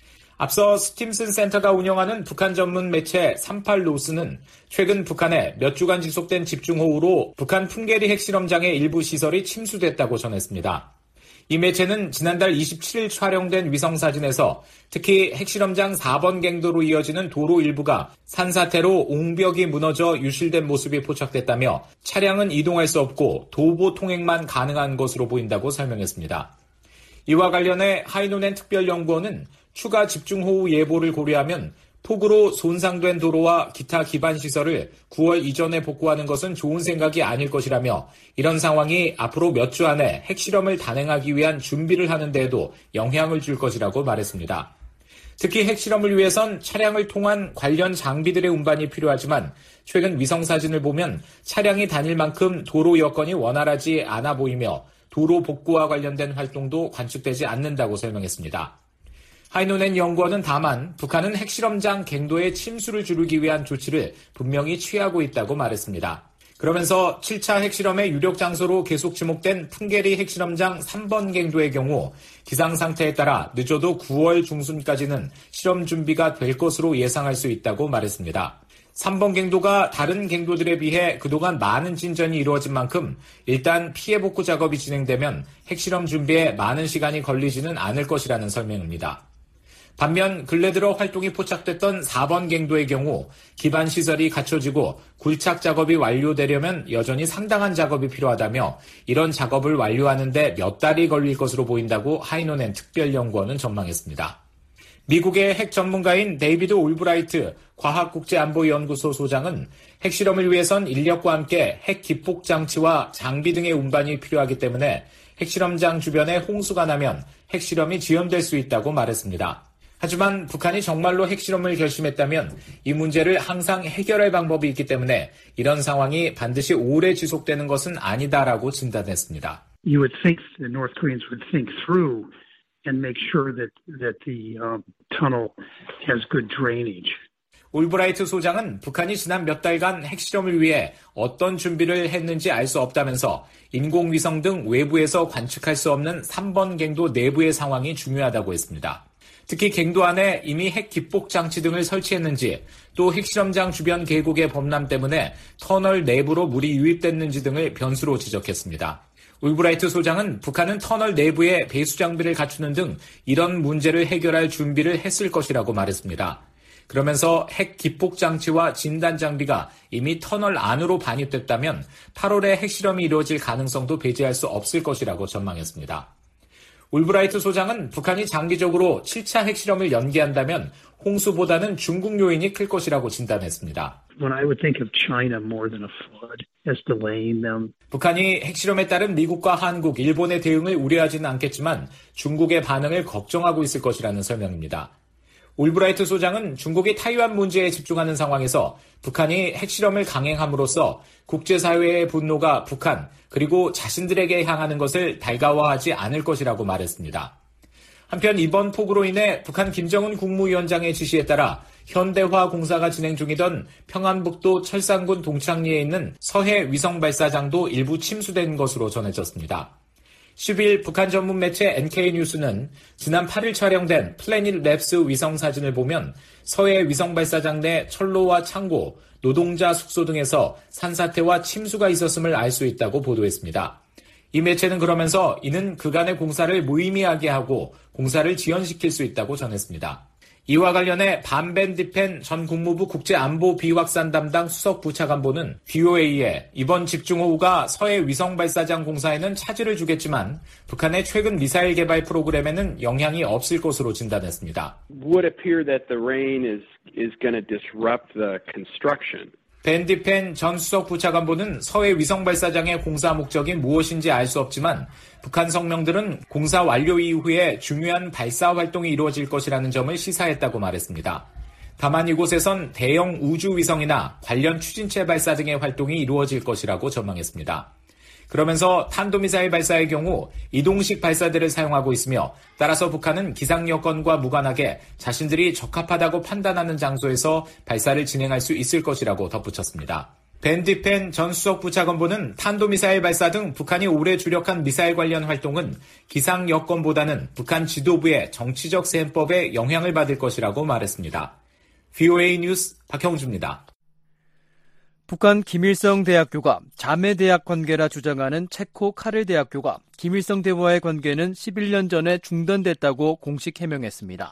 앞서 스팀슨 센터가 운영하는 북한 전문 매체 38노스는 최근 북한에 몇 주간 지속된 집중호우로 북한 풍계리 핵실험장의 일부 시설이 침수됐다고 전했습니다. 이 매체는 지난달 27일 촬영된 위성사진에서 특히 핵실험장 4번 갱도로 이어지는 도로 일부가 산사태로 옹벽이 무너져 유실된 모습이 포착됐다며 차량은 이동할 수 없고 도보 통행만 가능한 것으로 보인다고 설명했습니다. 이와 관련해 하이노넨 특별연구원은 추가 집중호우 예보를 고려하면 폭우로 손상된 도로와 기타 기반 시설을 9월 이전에 복구하는 것은 좋은 생각이 아닐 것이라며 이런 상황이 앞으로 몇 주 안에 핵실험을 단행하기 위한 준비를 하는 데에도 영향을 줄 것이라고 말했습니다. 특히 핵실험을 위해선 차량을 통한 관련 장비들의 운반이 필요하지만 최근 위성사진을 보면 차량이 다닐 만큼 도로 여건이 원활하지 않아 보이며 도로 복구와 관련된 활동도 관측되지 않는다고 설명했습니다. 하이노넨 연구원은 다만 북한은 핵실험장 갱도의 침수를 줄이기 위한 조치를 분명히 취하고 있다고 말했습니다. 그러면서 7차 핵실험의 유력 장소로 계속 지목된 풍계리 핵실험장 3번 갱도의 경우 기상 상태에 따라 늦어도 9월 중순까지는 실험 준비가 될 것으로 예상할 수 있다고 말했습니다. 3번 갱도가 다른 갱도들에 비해 그동안 많은 진전이 이루어진 만큼 일단 피해 복구 작업이 진행되면 핵실험 준비에 많은 시간이 걸리지는 않을 것이라는 설명입니다. 반면 근래 들어 활동이 포착됐던 4번 갱도의 경우 기반 시설이 갖춰지고 굴착 작업이 완료되려면 여전히 상당한 작업이 필요하다며 이런 작업을 완료하는 데 몇 달이 걸릴 것으로 보인다고 하이노넨 특별연구원은 전망했습니다. 미국의 핵 전문가인 데이비드 올브라이트 과학국제안보연구소 소장은 핵실험을 위해선 인력과 함께 핵 기폭 장치와 장비 등의 운반이 필요하기 때문에 핵실험장 주변에 홍수가 나면 핵실험이 지연될 수 있다고 말했습니다. 하지만 북한이 정말로 핵실험을 결심했다면 이 문제를 항상 해결할 방법이 있기 때문에 이런 상황이 반드시 오래 지속되는 것은 아니다라고 진단했습니다.
You would think the North Koreans would think through and make sure that the tunnel has good drainage.
올브라이트 소장은 북한이 지난 몇 달간 핵실험을 위해 어떤 준비를 했는지 알 수 없다면서 인공위성 등 외부에서 관측할 수 없는 3번 갱도 내부의 상황이 중요하다고 했습니다. 특히 갱도 안에 이미 핵 기폭 장치 등을 설치했는지 또 핵실험장 주변 계곡의 범람 때문에 터널 내부로 물이 유입됐는지 등을 변수로 지적했습니다. 올브라이트 소장은 북한은 터널 내부에 배수 장비를 갖추는 등 이런 문제를 해결할 준비를 했을 것이라고 말했습니다. 그러면서 핵 기폭 장치와 진단 장비가 이미 터널 안으로 반입됐다면 8월에 핵실험이 이루어질 가능성도 배제할 수 없을 것이라고 전망했습니다. 울브라이트 소장은 북한이 장기적으로 7차 핵실험을 연기한다면 홍수보다는 중국 요인이 클 것이라고 진단했습니다.
When I would think of China more than a flood as delaying them.
북한이 핵실험에 따른 미국과 한국, 일본의 대응을 우려하지는 않겠지만 중국의 반응을 걱정하고 있을 것이라는 설명입니다. 울브라이트 소장은 중국이 타이완 문제에 집중하는 상황에서 북한이 핵실험을 강행함으로써 국제사회의 분노가 북한 그리고 자신들에게 향하는 것을 달가워하지 않을 것이라고 말했습니다. 한편 이번 폭우로 인해 북한 김정은 국무위원장의 지시에 따라 현대화 공사가 진행 중이던 평안북도 철산군 동창리에 있는 서해 위성발사장도 일부 침수된 것으로 전해졌습니다. 10일 북한 전문 매체 NK뉴스는 지난 8일 촬영된 플래닛 랩스 위성사진을 보면 서해 위성발사장 내 철로와 창고, 노동자 숙소 등에서 산사태와 침수가 있었음을 알 수 있다고 보도했습니다. 이 매체는 그러면서 이는 그간의 공사를 무의미하게 하고 공사를 지연시킬 수 있다고 전했습니다. 이와 관련해 반벤디펜 전 국무부 국제안보 비확산 담당 수석 부차관보는 VOA에 이번 집중호우가 서해 위성발사장 공사에는 차질을 주겠지만 북한의 최근 미사일 개발 프로그램에는 영향이 없을 것으로 진단했습니다.
Would appear that the rain is going to disrupt the construction.
벤디펜 전 수석 부차관보는 서해 위성발사장의 공사 목적이 무엇인지 알 수 없지만 북한 성명들은 공사 완료 이후에 중요한 발사 활동이 이루어질 것이라는 점을 시사했다고 말했습니다. 다만 이곳에선 대형 우주위성이나 관련 추진체 발사 등의 활동이 이루어질 것이라고 전망했습니다. 그러면서 탄도미사일 발사의 경우 이동식 발사대를 사용하고 있으며 따라서 북한은 기상 여건과 무관하게 자신들이 적합하다고 판단하는 장소에서 발사를 진행할 수 있을 것이라고 덧붙였습니다. 벤디펜 전 수석 부차관보는 탄도미사일 발사 등 북한이 오래 주력한 미사일 관련 활동은 기상 여건보다는 북한 지도부의 정치적 셈법에 영향을 받을 것이라고 말했습니다. VOA 뉴스 박형주입니다.
북한 김일성 대학교가 자매 대학 관계라 주장하는 체코 카를 대학교가 김일성 대와의 관계는 11년 전에 중단됐다고 공식 해명했습니다.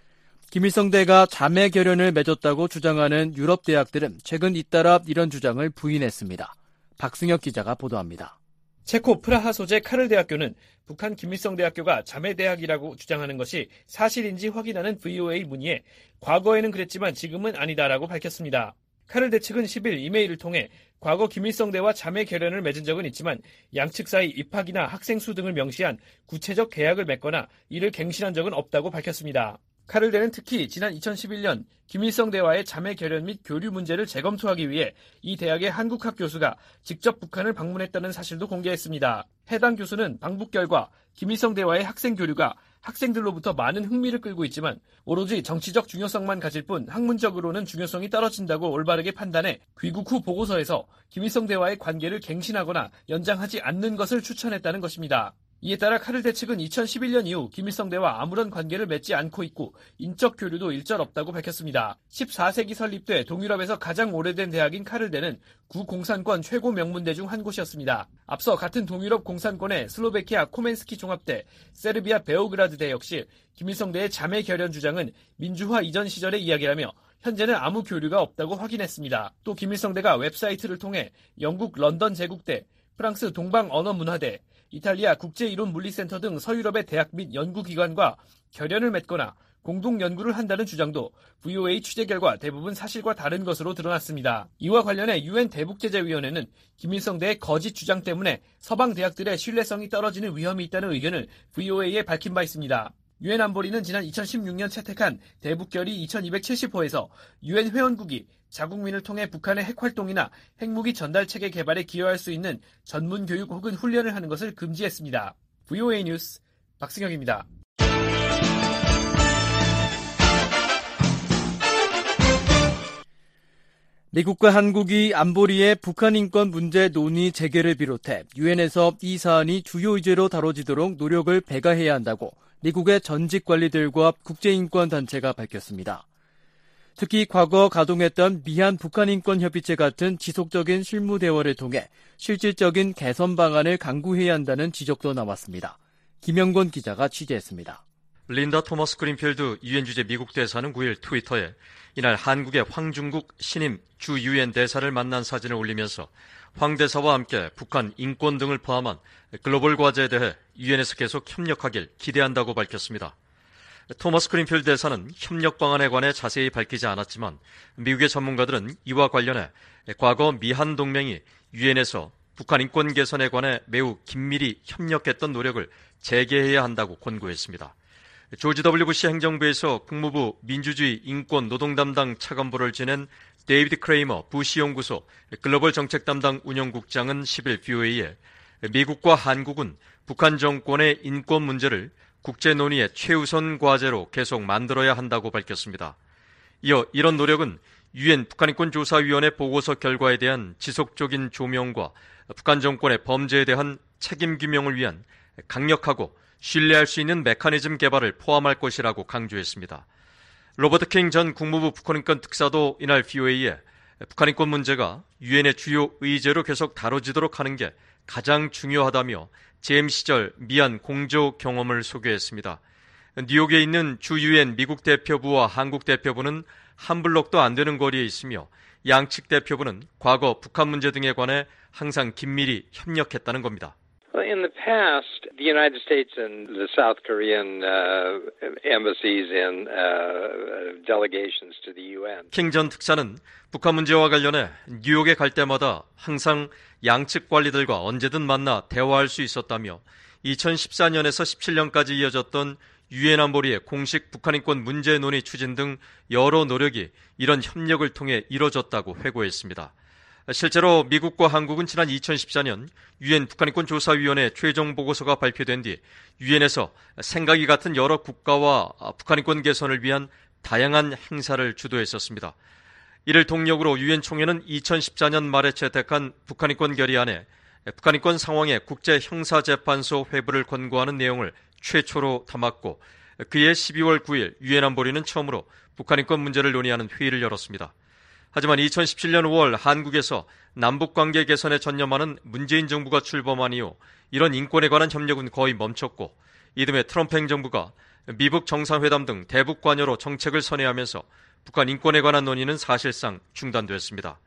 김일성 대가 자매 결연을 맺었다고 주장하는 유럽 대학들은 최근 잇따라 이런 주장을 부인했습니다. 박승혁 기자가 보도합니다.
체코 프라하 소재 카를 대학교는 북한 김일성 대학교가 자매 대학이라고 주장하는 것이 사실인지 확인하는 VOA 문의에 과거에는 그랬지만 지금은 아니다라고 밝혔습니다. 카를 대 측은 10일 이메일을 통해 과거 김일성대와 자매 결연을 맺은 적은 있지만 양측 사이 입학이나 학생 수 등을 명시한 구체적 계약을 맺거나 이를 갱신한 적은 없다고 밝혔습니다. 카를 대는 특히 지난 2011년 김일성대와의 자매 결연 및 교류 문제를 재검토하기 위해 이 대학의 한국학 교수가 직접 북한을 방문했다는 사실도 공개했습니다. 해당 교수는 방북 결과 김일성대와의 학생 교류가 학생들로부터 많은 흥미를 끌고 있지만 오로지 정치적 중요성만 가질 뿐 학문적으로는 중요성이 떨어진다고 올바르게 판단해 귀국 후 보고서에서 김일성 대와의 관계를 갱신하거나 연장하지 않는 것을 추천했다는 것입니다. 이에 따라 카를 대 측은 2011년 이후 김일성 대와 아무런 관계를 맺지 않고 있고 인적 교류도 일절 없다고 밝혔습니다. 14세기 설립돼 동유럽에서 가장 오래된 대학인 카를 대는 구공산권 최고 명문대 중 한 곳이었습니다. 앞서 같은 동유럽 공산권의 슬로베키아 코멘스키 종합대, 세르비아 베오그라드 대 역시 김일성 대의 자매 결연 주장은 민주화 이전 시절의 이야기라며 현재는 아무 교류가 없다고 확인했습니다. 또 김일성 대가 웹사이트를 통해 영국 런던 제국대, 프랑스 동방언어문화대, 이탈리아 국제이론물리센터 등 서유럽의 대학 및 연구기관과 결연을 맺거나 공동 연구를 한다는 주장도 VOA 취재 결과 대부분 사실과 다른 것으로 드러났습니다. 이와 관련해 UN 대북제재위원회는 김일성 대의 거짓 주장 때문에 서방 대학들의 신뢰성이 떨어지는 위험이 있다는 의견을 VOA에 밝힌 바 있습니다. UN 안보리는 지난 2016년 채택한 대북결의 2270호에서 UN 회원국이 자국민을 통해 북한의 핵활동이나 핵무기 전달 체계 개발에 기여할 수 있는 전문 교육 혹은 훈련을 하는 것을 금지했습니다. VOA 뉴스 박승혁입니다.
미국과 한국이 안보리의 북한 인권 문제 논의 재개를 비롯해 유엔에서 이 사안이 주요 의제로 다뤄지도록 노력을 배가해야 한다고 미국의 전직 관리들과 국제인권단체가 밝혔습니다. 특히 과거 가동했던 미얀 북한인권협의체 같은 지속적인 실무 대화를 통해 실질적인 개선 방안을 강구해야 한다는 지적도 나왔습니다. 김영권 기자가 취재했습니다.
린다 토머스 그린필드 유엔 주재 미국 대사는 9일 트위터에 이날 한국의 황중국 신임 주 유엔 대사를 만난 사진을 올리면서 황 대사와 함께 북한 인권 등을 포함한 글로벌 과제에 대해 유엔에서 계속 협력하길 기대한다고 밝혔습니다. 토머스 그린필드 대사는 협력 방안에 관해 자세히 밝히지 않았지만 미국의 전문가들은 이와 관련해 과거 미한 동맹이 유엔에서 북한 인권 개선에 관해 매우 긴밀히 협력했던 노력을 재개해야 한다고 권고했습니다. 조지 W. 부시 행정부에서 국무부 민주주의 인권 노동 담당 차관보를 지낸 데이비드 크레이머 부시 연구소 글로벌 정책 담당 운영국장은 10일 VOA에 미국과 한국은 북한 정권의 인권 문제를 국제 논의의 최우선 과제로 계속 만들어야 한다고 밝혔습니다. 이어 이런 노력은 유엔 북한인권조사위원회 보고서 결과에 대한 지속적인 조명과 북한 정권의 범죄에 대한 책임 규명을 위한 강력하고 신뢰할 수 있는 메커니즘 개발을 포함할 것이라고 강조했습니다. 로버트 킹 전 국무부 북한인권 특사도 이날 VOA에 북한인권 문제가 유엔의 주요 의제로 계속 다뤄지도록 하는 게 가장 중요하다며 재임 시절 미한 공조 경험을 소개했습니다. 뉴욕에 있는 주 유엔 미국 대표부와 한국 대표부는 한 블록도 안 되는 거리에 있으며 양측 대표부는 과거 북한 문제 등에 관해 항상 긴밀히 협력했다는 겁니다.
In the past, the United States and the South Korean embassies and delegations to the UN.
킹 전 특사는 북한 문제와 관련해 뉴욕에 갈 때마다 항상 양측 관리들과 언제든 만나 대화할 수 있었다며 2014년에서 17년까지 이어졌던 유엔 안보리의 공식 북한인권 문제 논의 추진 등 여러 노력이 이런 협력을 통해 이뤄졌다고 회고했습니다. 실제로 미국과 한국은 지난 2014년 유엔 북한인권조사위원회 최종 보고서가 발표된 뒤 유엔에서 생각이 같은 여러 국가와 북한인권 개선을 위한 다양한 행사를 주도했었습니다. 이를 동력으로 유엔 총회는 2014년 말에 채택한 북한인권 결의안에 북한인권 상황의 국제형사재판소 회부를 권고하는 내용을 최초로 담았고 그해 12월 9일 유엔 안보리는 처음으로 북한인권 문제를 논의하는 회의를 열었습니다. 하지만 2017년 5월 한국에서 남북관계 개선에 전념하는 문재인 정부가 출범한 이후 이런 인권에 관한 협력은 거의 멈췄고 이듬해 트럼프 행정부가 미북 정상회담 등 대북 관여로 정책을 선회하면서 북한 인권에 관한 논의는 사실상 중단됐습니다.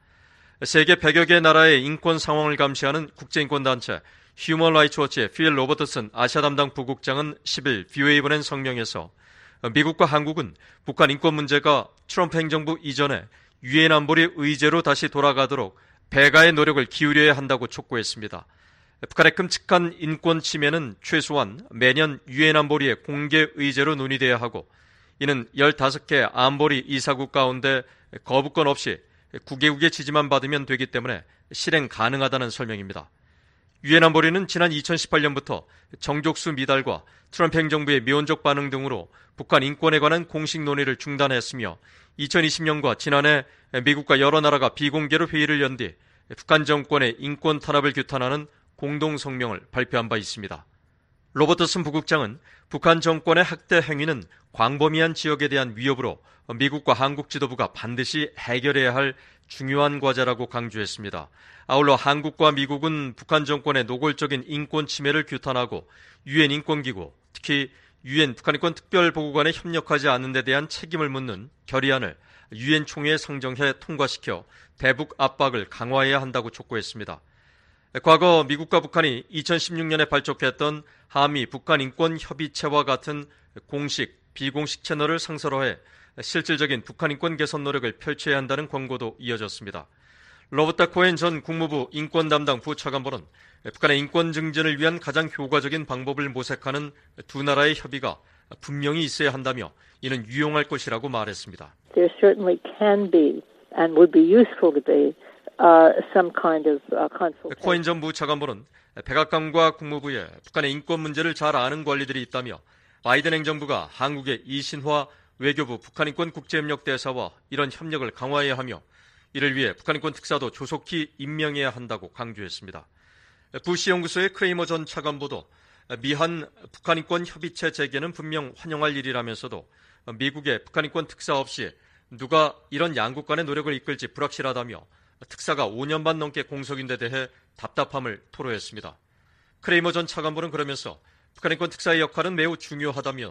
세계 100여 개 나라의 인권 상황을 감시하는 국제인권단체 휴먼 라이츠 워치의 필 로버트슨 아시아 담당 부국장은 10일 VOA에 보낸 성명에서 미국과 한국은 북한 인권 문제가 트럼프 행정부 이전에 유엔 안보리 의제로 다시 돌아가도록 배가의 노력을 기울여야 한다고 촉구했습니다. 북한의 끔찍한 인권 침해는 최소한 매년 유엔 안보리의 공개 의제로 논의돼야 하고 이는 15개 안보리 이사국 가운데 거부권 없이 9개국의 지지만 받으면 되기 때문에 실행 가능하다는 설명입니다. 유엔 안보리는 지난 2018년부터 정족수 미달과 트럼프 행정부의 미온적 반응 등으로 북한 인권에 관한 공식 논의를 중단했으며 2020년과 지난해 미국과 여러 나라가 비공개로 회의를 연 뒤 북한 정권의 인권 탄압을 규탄하는 공동 성명을 발표한 바 있습니다. 로버트슨 부국장은 북한 정권의 학대 행위는 광범위한 지역에 대한 위협으로 미국과 한국 지도부가 반드시 해결해야 할 중요한 과제라고 강조했습니다. 아울러 한국과 미국은 북한 정권의 노골적인 인권 침해를 규탄하고 유엔 인권기구, 특히 유엔 북한인권 특별보고관에 협력하지 않는 데 대한 책임을 묻는 결의안을 유엔 총회에 상정해 통과시켜 대북 압박을 강화해야 한다고 촉구했습니다. 과거 미국과 북한이 2016년에 발족했던 한미 북한 인권 협의체와 같은 공식, 비공식 채널을 상설화해 실질적인 북한 인권 개선 노력을 펼쳐야 한다는 권고도 이어졌습니다. 로버트 코엔 전 국무부 인권 담당 부차관보는 북한의 인권 증진을 위한 가장 효과적인 방법을 모색하는 두 나라의 협의가 분명히 있어야 한다며 이는 유용할 것이라고 말했습니다.
There certainly can be and would be useful to be some kind of consultation.
코엔 전 부차관보는 백악관과 국무부에 북한의 인권 문제를 잘 아는 관리들이 있다며 바이든 행정부가 한국의 이신화 외교부 북한인권 국제협력대사와 이런 협력을 강화해야 하며 이를 위해 북한인권 특사도 조속히 임명해야 한다고 강조했습니다. 부시 연구소의 크레이머 전 차관보도 미한 북한인권 협의체 재개는 분명 환영할 일이라면서도 미국의 북한인권 특사 없이 누가 이런 양국 간의 노력을 이끌지 불확실하다며 특사가 5년 반 넘게 공석인 데 대해 답답함을 토로했습니다. 크레이머 전 차관보는 그러면서 북한인권 특사의 역할은 매우 중요하다며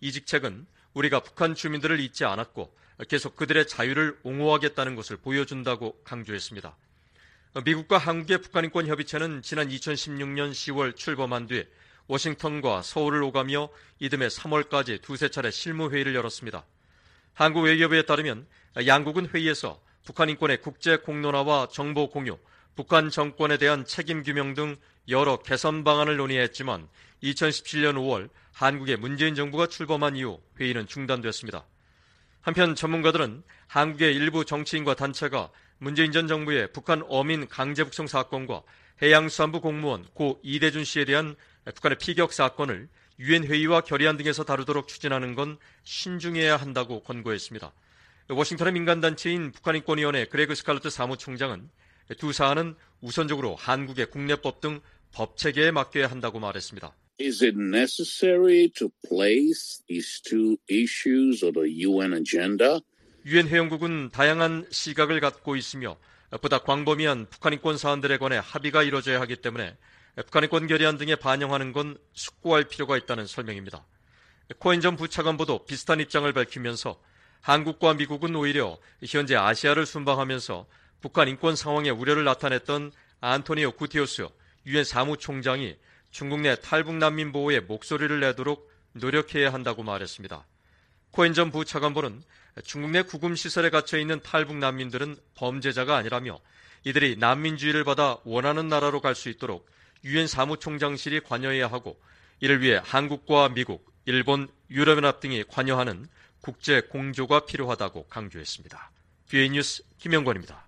이 직책은 우리가 북한 주민들을 잊지 않았고 계속 그들의 자유를 옹호하겠다는 것을 보여준다고 강조했습니다. 미국과 한국의 북한인권 협의체는 지난 2016년 10월 출범한 뒤 워싱턴과 서울을 오가며 이듬해 3월까지 두세 차례 실무회의를 열었습니다. 한국 외교부에 따르면 양국은 회의에서 북한 인권의 국제 공론화와 정보 공유, 북한 정권에 대한 책임 규명 등 여러 개선 방안을 논의했지만 2017년 5월 한국의 문재인 정부가 출범한 이후 회의는 중단됐습니다. 한편 전문가들은 한국의 일부 정치인과 단체가 문재인 전 정부의 북한 어민 강제북송 사건과 해양수산부 공무원 고 이대준 씨에 대한 북한의 피격 사건을 유엔 회의와 결의안 등에서 다루도록 추진하는 건 신중해야 한다고 권고했습니다. 워싱턴의 민간단체인 북한인권위원회 그레그 스칼러트 사무총장은 두 사안은 우선적으로 한국의 국내법 등 법체계에 맡겨야 한다고 말했습니다.
Is it necessary to place these two issues on the UN agenda?
유엔 회원국은 다양한 시각을 갖고 있으며 보다 광범위한 북한인권 사안들에 관해 합의가 이뤄져야 하기 때문에 북한인권 결의안 등에 반영하는 건 숙고할 필요가 있다는 설명입니다. 코엔 전 부차관보도 비슷한 입장을 밝히면서 한국과 미국은 오히려 현재 아시아를 순방하면서 북한 인권 상황에 우려를 나타냈던 안토니오 구테우스 유엔 사무총장이 중국 내 탈북 난민 보호에 목소리를 내도록 노력해야 한다고 말했습니다. 코엔 전 부차관보는 중국 내 구금시설에 갇혀있는 탈북 난민들은 범죄자가 아니라며 이들이 난민주의를 받아 원하는 나라로 갈 수 있도록 유엔 사무총장실이 관여해야 하고 이를 위해 한국과 미국, 일본, 유럽연합 등이 관여하는 국제 공조가 필요하다고 강조했습니다. BA 뉴스 김영권입니다.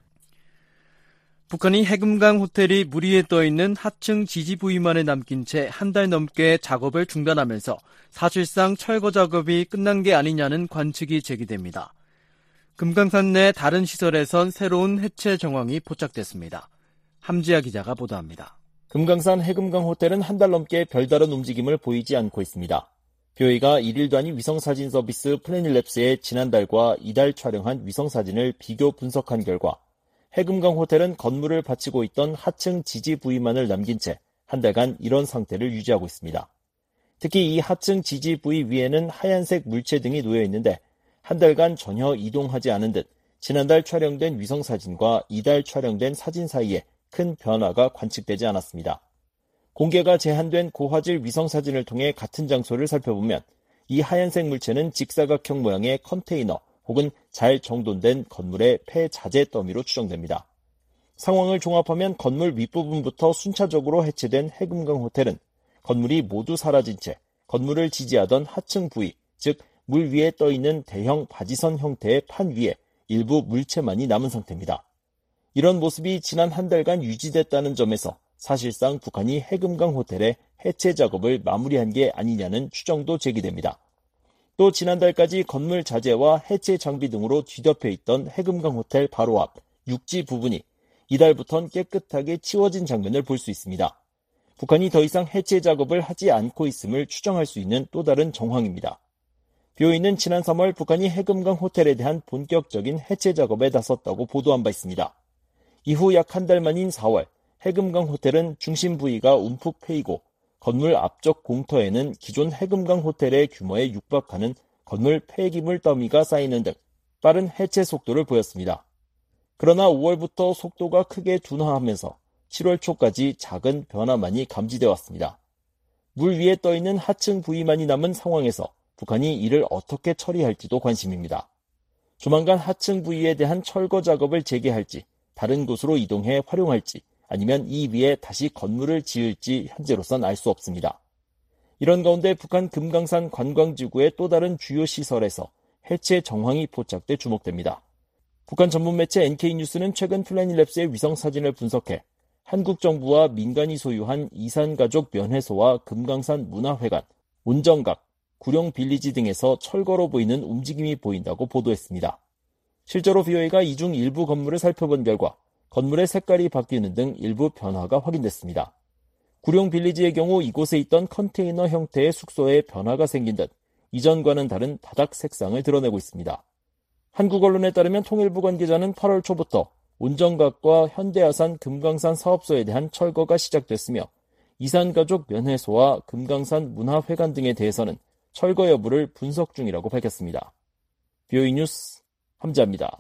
북한이 해금강 호텔이 물 위에 떠있는 하층 지지 부위만을 남긴 채 한 달 넘게 작업을 중단하면서 사실상 철거 작업이 끝난 게 아니냐는 관측이 제기됩니다. 금강산 내 다른 시설에선 새로운 해체 정황이 포착됐습니다. 함지아 기자가 보도합니다.
금강산 해금강 호텔은 한 달 넘게 별다른 움직임을 보이지 않고 있습니다. BOA가 1일 단위 위성사진 서비스 플래닛랩스에 지난달과 이달 촬영한 위성사진을 비교 분석한 결과 해금강 호텔은 건물을 받치고 있던 하층 지지 부위만을 남긴 채 한 달간 이런 상태를 유지하고 있습니다. 특히 이 하층 지지 부위 위에는 하얀색 물체 등이 놓여 있는데 한 달간 전혀 이동하지 않은 듯 지난달 촬영된 위성사진과 이달 촬영된 사진 사이에 큰 변화가 관측되지 않았습니다. 공개가 제한된 고화질 위성사진을 통해 같은 장소를 살펴보면 이 하얀색 물체는 직사각형 모양의 컨테이너 혹은 잘 정돈된 건물의 폐자재 더미로 추정됩니다. 상황을 종합하면 건물 윗부분부터 순차적으로 해체된 해금강 호텔은 건물이 모두 사라진 채 건물을 지지하던 하층 부위, 즉 물 위에 떠있는 대형 바지선 형태의 판 위에 일부 물체만이 남은 상태입니다. 이런 모습이 지난 한 달간 유지됐다는 점에서 사실상 북한이 해금강 호텔의 해체 작업을 마무리한 게 아니냐는 추정도 제기됩니다. 또 지난달까지 건물 자재와 해체 장비 등으로 뒤덮여 있던 해금강 호텔 바로 앞 육지 부분이 이달부터는 깨끗하게 치워진 장면을 볼 수 있습니다. 북한이 더 이상 해체 작업을 하지 않고 있음을 추정할 수 있는 또 다른 정황입니다. BOA는 지난 3월 북한이 해금강 호텔에 대한 본격적인 해체 작업에 나섰다고 보도한 바 있습니다. 이후 약 한 달 만인 4월 해금강 호텔은 중심 부위가 움푹 패이고 건물 앞쪽 공터에는 기존 해금강 호텔의 규모에 육박하는 건물 폐기물 더미가 쌓이는 등 빠른 해체 속도를 보였습니다. 그러나 5월부터 속도가 크게 둔화하면서 7월 초까지 작은 변화만이 감지되어 왔습니다. 물 위에 떠있는 하층 부위만이 남은 상황에서 북한이 이를 어떻게 처리할지도 관심입니다. 조만간 하층 부위에 대한 철거 작업을 재개할지 다른 곳으로 이동해 활용할지 아니면 이 위에 다시 건물을 지을지 현재로선 알 수 없습니다. 이런 가운데 북한 금강산 관광지구의 또 다른 주요 시설에서 해체 정황이 포착돼 주목됩니다. 북한 전문 매체 NK뉴스는 최근 플래닛랩스의 위성사진을 분석해 한국 정부와 민간이 소유한 이산가족 면회소와 금강산 문화회관, 온정각, 구룡빌리지 등에서 철거로 보이는 움직임이 보인다고 보도했습니다. 실제로 BOA가 이 중 일부 건물을 살펴본 결과 건물의 색깔이 바뀌는 등 일부 변화가 확인됐습니다. 구룡빌리지의 경우 이곳에 있던 컨테이너 형태의 숙소에 변화가 생긴 듯 이전과는 다른 바닥 색상을 드러내고 있습니다. 한국 언론에 따르면 통일부 관계자는 8월 초부터 온정각과 현대아산 금강산 사업소에 대한 철거가 시작됐으며 이산가족 면회소와 금강산 문화회관 등에 대해서는 철거 여부를 분석 중이라고 밝혔습니다. BOE 뉴스 함재합니다.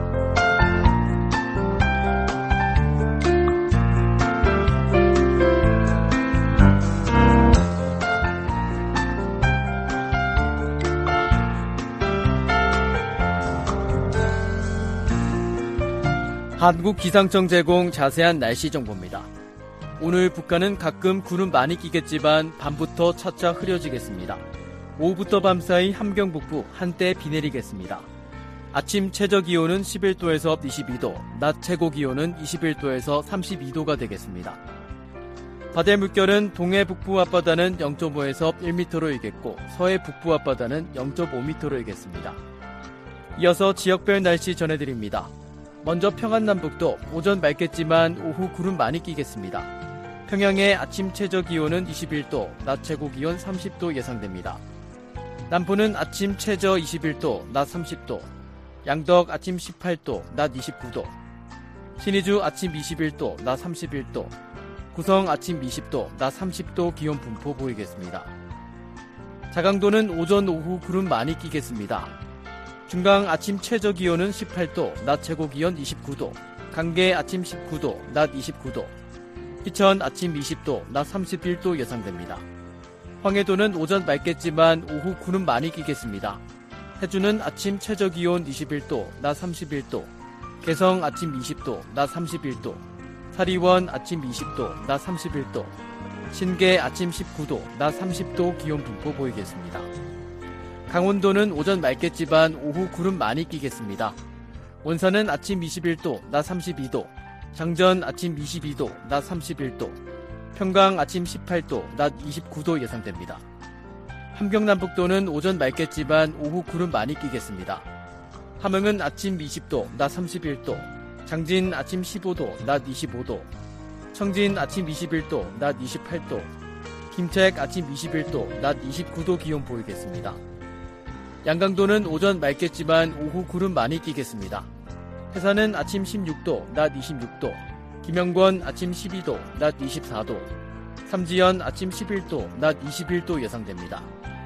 한국기상청 제공 자세한 날씨 정보입니다. 오늘 북한은 가끔 구름 많이 끼겠지만 밤부터 차차 흐려지겠습니다. 오후부터 밤사이 함경 북부 한때 비 내리겠습니다. 아침 최저기온은 11도에서 22도, 낮 최고기온은 21도에서 32도가 되겠습니다. 바다의 물결은 동해 북부 앞바다는 0.5에서 1m로 일겠고 서해 북부 앞바다는 0.5m로 일겠습니다. 이어서 지역별 날씨 전해드립니다. 먼저 평안남북도 오전 맑겠지만 오후 구름 많이 끼겠습니다. 평양의 아침 최저기온은 21도, 낮 최고기온 30도 예상됩니다. 남포는 아침 최저 21도, 낮 30도, 양덕 아침 18도, 낮 29도, 신의주 아침 21도, 낮 31도, 구성 아침 20도, 낮 30도 기온 분포 보이겠습니다. 자강도는 오전 오후 구름 많이 끼겠습니다. 중강 아침 최저기온은 18도, 낮 최고기온 29도, 강계 아침 19도, 낮 29도, 희천 아침 20도, 낮 31도 예상됩니다. 황해도는 오전 맑겠지만 오후 구름 많이 끼겠습니다. 해주는 아침 최저기온 21도, 낮 31도, 개성 아침 20도, 낮 31도, 사리원 아침 20도, 낮 31도, 신계 아침 19도, 낮 30도 기온 분포 보이겠습니다. 강원도는 오전 맑겠지만 오후 구름 많이 끼겠습니다. 원산은 아침 21도, 낮 32도, 장전 아침 22도, 낮 31도, 평강 아침 18도, 낮 29도 예상됩니다. 함경남북도는 오전 맑겠지만 오후 구름 많이 끼겠습니다. 함흥은 아침 20도, 낮 31도, 장진 아침 15도, 낮 25도, 청진 아침 21도, 낮 28도, 김책 아침 21도, 낮 29도 기온 보이겠습니다. 양강도는 오전 맑겠지만 오후 구름 많이 끼겠습니다. 해산은 아침 16도, 낮 26도, 김영권 아침 12도, 낮 24도, 삼지연 아침 11도, 낮 21도 예상됩니다.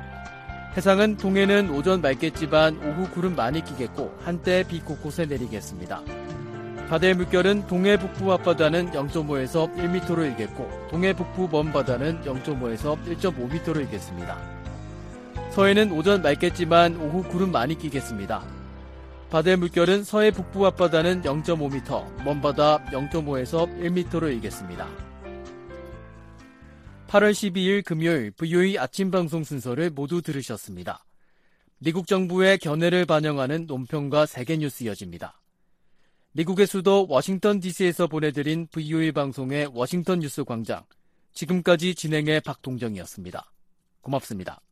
해상은 동해는 오전 맑겠지만 오후 구름 많이 끼겠고 한때 비 곳곳에 내리겠습니다. 바다의 물결은 동해 북부 앞바다는 0.5에서 1m로 일겠고 동해 북부 먼바다는 0.5에서 1.5m로 일겠습니다. 서해는 오전 맑겠지만 오후 구름 많이 끼겠습니다. 바다의 물결은 서해 북부 앞바다는 0.5m, 먼바다 0.5에서 1m로 일겠습니다. 8월 12일 금요일 VOE 아침 방송 순서를 모두 들으셨습니다. 미국 정부의 견해를 반영하는 논평과 세계뉴스 이어집니다. 미국의 수도 워싱턴 DC에서 보내드린 VOE 방송의 워싱턴 뉴스 광장, 지금까지 진행의 박동정이었습니다. 고맙습니다.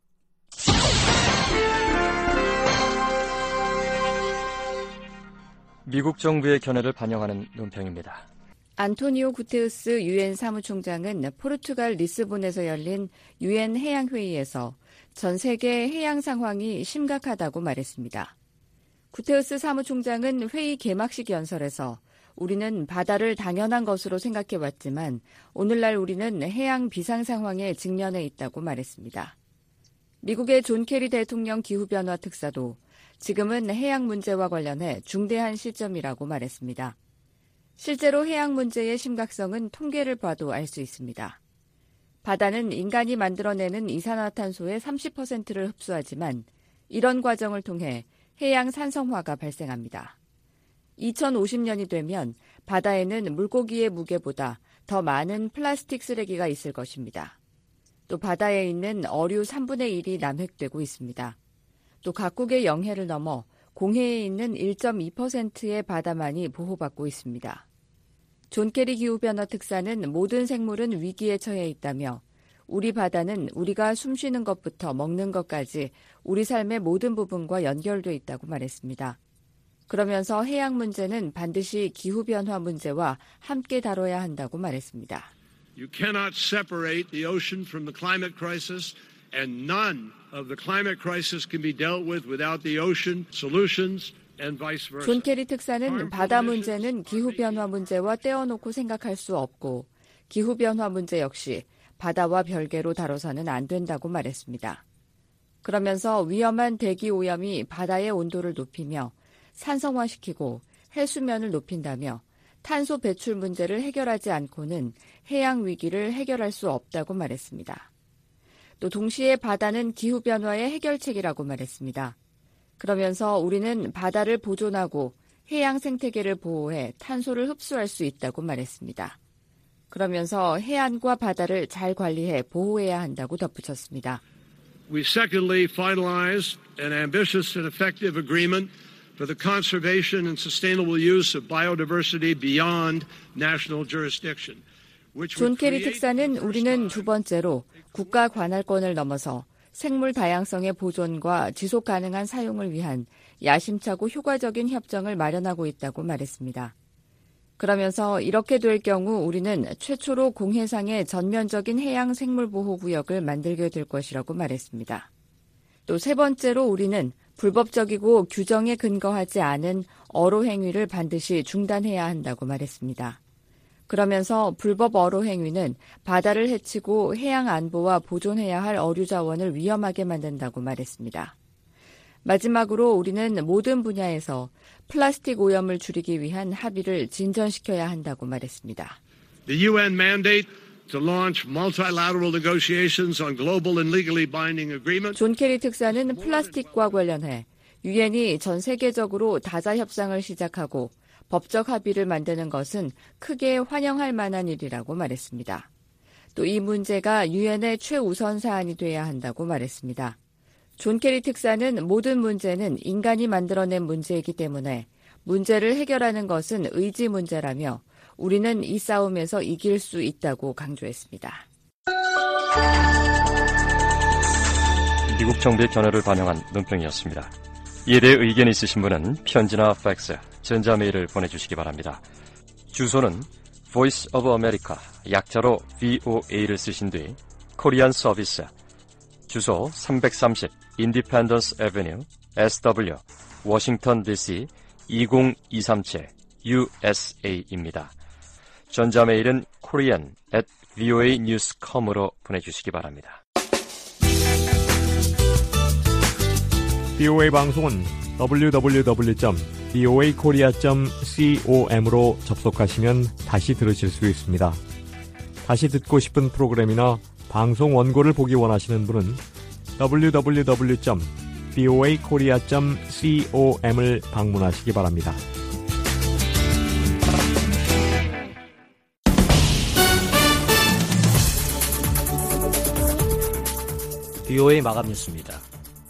미국 정부의 견해를 반영하는 논평입니다.
안토니오 구테우스 유엔 사무총장은 포르투갈 리스본에서 열린 유엔 해양회의에서 전 세계 해양 상황이 심각하다고 말했습니다. 구테우스 사무총장은 회의 개막식 연설에서 우리는 바다를 당연한 것으로 생각해왔지만 오늘날 우리는 해양 비상 상황에 직면해 있다고 말했습니다. 미국의 존 케리 대통령 기후변화 특사도 지금은 해양 문제와 관련해 중대한 시점이라고 말했습니다. 실제로 해양 문제의 심각성은 통계를 봐도 알 수 있습니다. 바다는 인간이 만들어내는 이산화탄소의 30%를 흡수하지만 이런 과정을 통해 해양 산성화가 발생합니다. 2050년이 되면 바다에는 물고기의 무게보다 더 많은 플라스틱 쓰레기가 있을 것입니다. 또 바다에 있는 어류 3분의 1이 남획되고 있습니다. 또 각국의 영해를 넘어 공해에 있는 1.2%의 바다만이 보호받고 있습니다. 존 케리 기후변화 특사는 모든 생물은 위기에 처해 있다며 우리 바다는 우리가 숨쉬는 것부터 먹는 것까지 우리 삶의 모든 부분과 연결돼 있다고 말했습니다. 그러면서 해양 문제는 반드시 기후변화 문제와 함께 다뤄야 한다고 말했습니다.
You cannot separate the ocean from the climate crisis, and none of the climate crisis can be dealt with without the ocean solutions and vice versa.
존 케리 특사는 바다 문제는 기후변화 문제와 떼어놓고 생각할 수 없고 기후변화 문제 역시 바다와 별개로 다뤄서는 안 된다고 말했습니다. 그러면서 위험한 대기 오염이 바다의 온도를 높이며 산성화시키고 해수면을 높인다며 탄소 배출 문제를 해결하지 않고는 해양 위기를 해결할 수 없다고 말했습니다. 또 동시에 바다는 기후변화의 해결책이라고 말했습니다. 그러면서 우리는 바다를 보존하고 해양 생태계를 보호해 탄소를 흡수할 수 있다고 말했습니다. 그러면서 해안과 바다를 잘 관리해 보호해야 한다고 덧붙였습니다.
We secondly finalized an ambitious and effective agreement for the conservation and sustainable use of biodiversity beyond national jurisdiction.
존 케리 특사는 우리는 두 번째로 국가 관할권을 넘어서 생물 다양성의 보존과 지속 가능한 사용을 위한 야심차고 효과적인 협정을 마련하고 있다고 말했습니다. 그러면서 이렇게 될 경우 우리는 최초로 공해상의 전면적인 해양 생물보호구역을 만들게 될 것이라고 말했습니다. 또 세 번째로 우리는 불법적이고 규정에 근거하지 않은 어로 행위를 반드시 중단해야 한다고 말했습니다. 그러면서 불법 어로 행위는 바다를 해치고 해양 안보와 보존해야 할 어류 자원을 위험하게 만든다고 말했습니다. 마지막으로 우리는 모든 분야에서 플라스틱 오염을 줄이기 위한 합의를 진전시켜야 한다고 말했습니다.
The UN mandate to launch multilateral negotiations on global and legally binding agreements.
존 케리 특사는 플라스틱과 관련해 유엔이 전 세계적으로 다자 협상을 시작하고 법적 합의를 만드는 것은 크게 환영할 만한 일이라고 말했습니다. 또 이 문제가 유엔의 최우선 사안이 돼야 한다고 말했습니다. 존 케리 특사는 모든 문제는 인간이 만들어낸 문제이기 때문에 문제를 해결하는 것은 의지 문제라며 우리는 이 싸움에서 이길 수 있다고 강조했습니다.
미국 정부의 견해를 반영한 논평이었습니다. 이에 대해 의견 있으신 분은 편지나 팩스, 전자메일을 보내주시기 바랍니다. 주소는 Voice of America, 약자로 VOA를 쓰신 뒤 코리안 서비스, 주소 330 Independence Avenue, SW, 워싱턴 DC 20237 USA입니다. 전자메일은 korean@voanews.com으로 보내주시기 바랍니다.
VOA 방송은 www.voakorea.com으로 접속하시면 다시 들으실 수 있습니다. 다시 듣고 싶은 프로그램이나 방송 원고를 보기 원하시는 분은 www.voakorea.com을 방문하시기 바랍니다.
VOA 마감 뉴스입니다.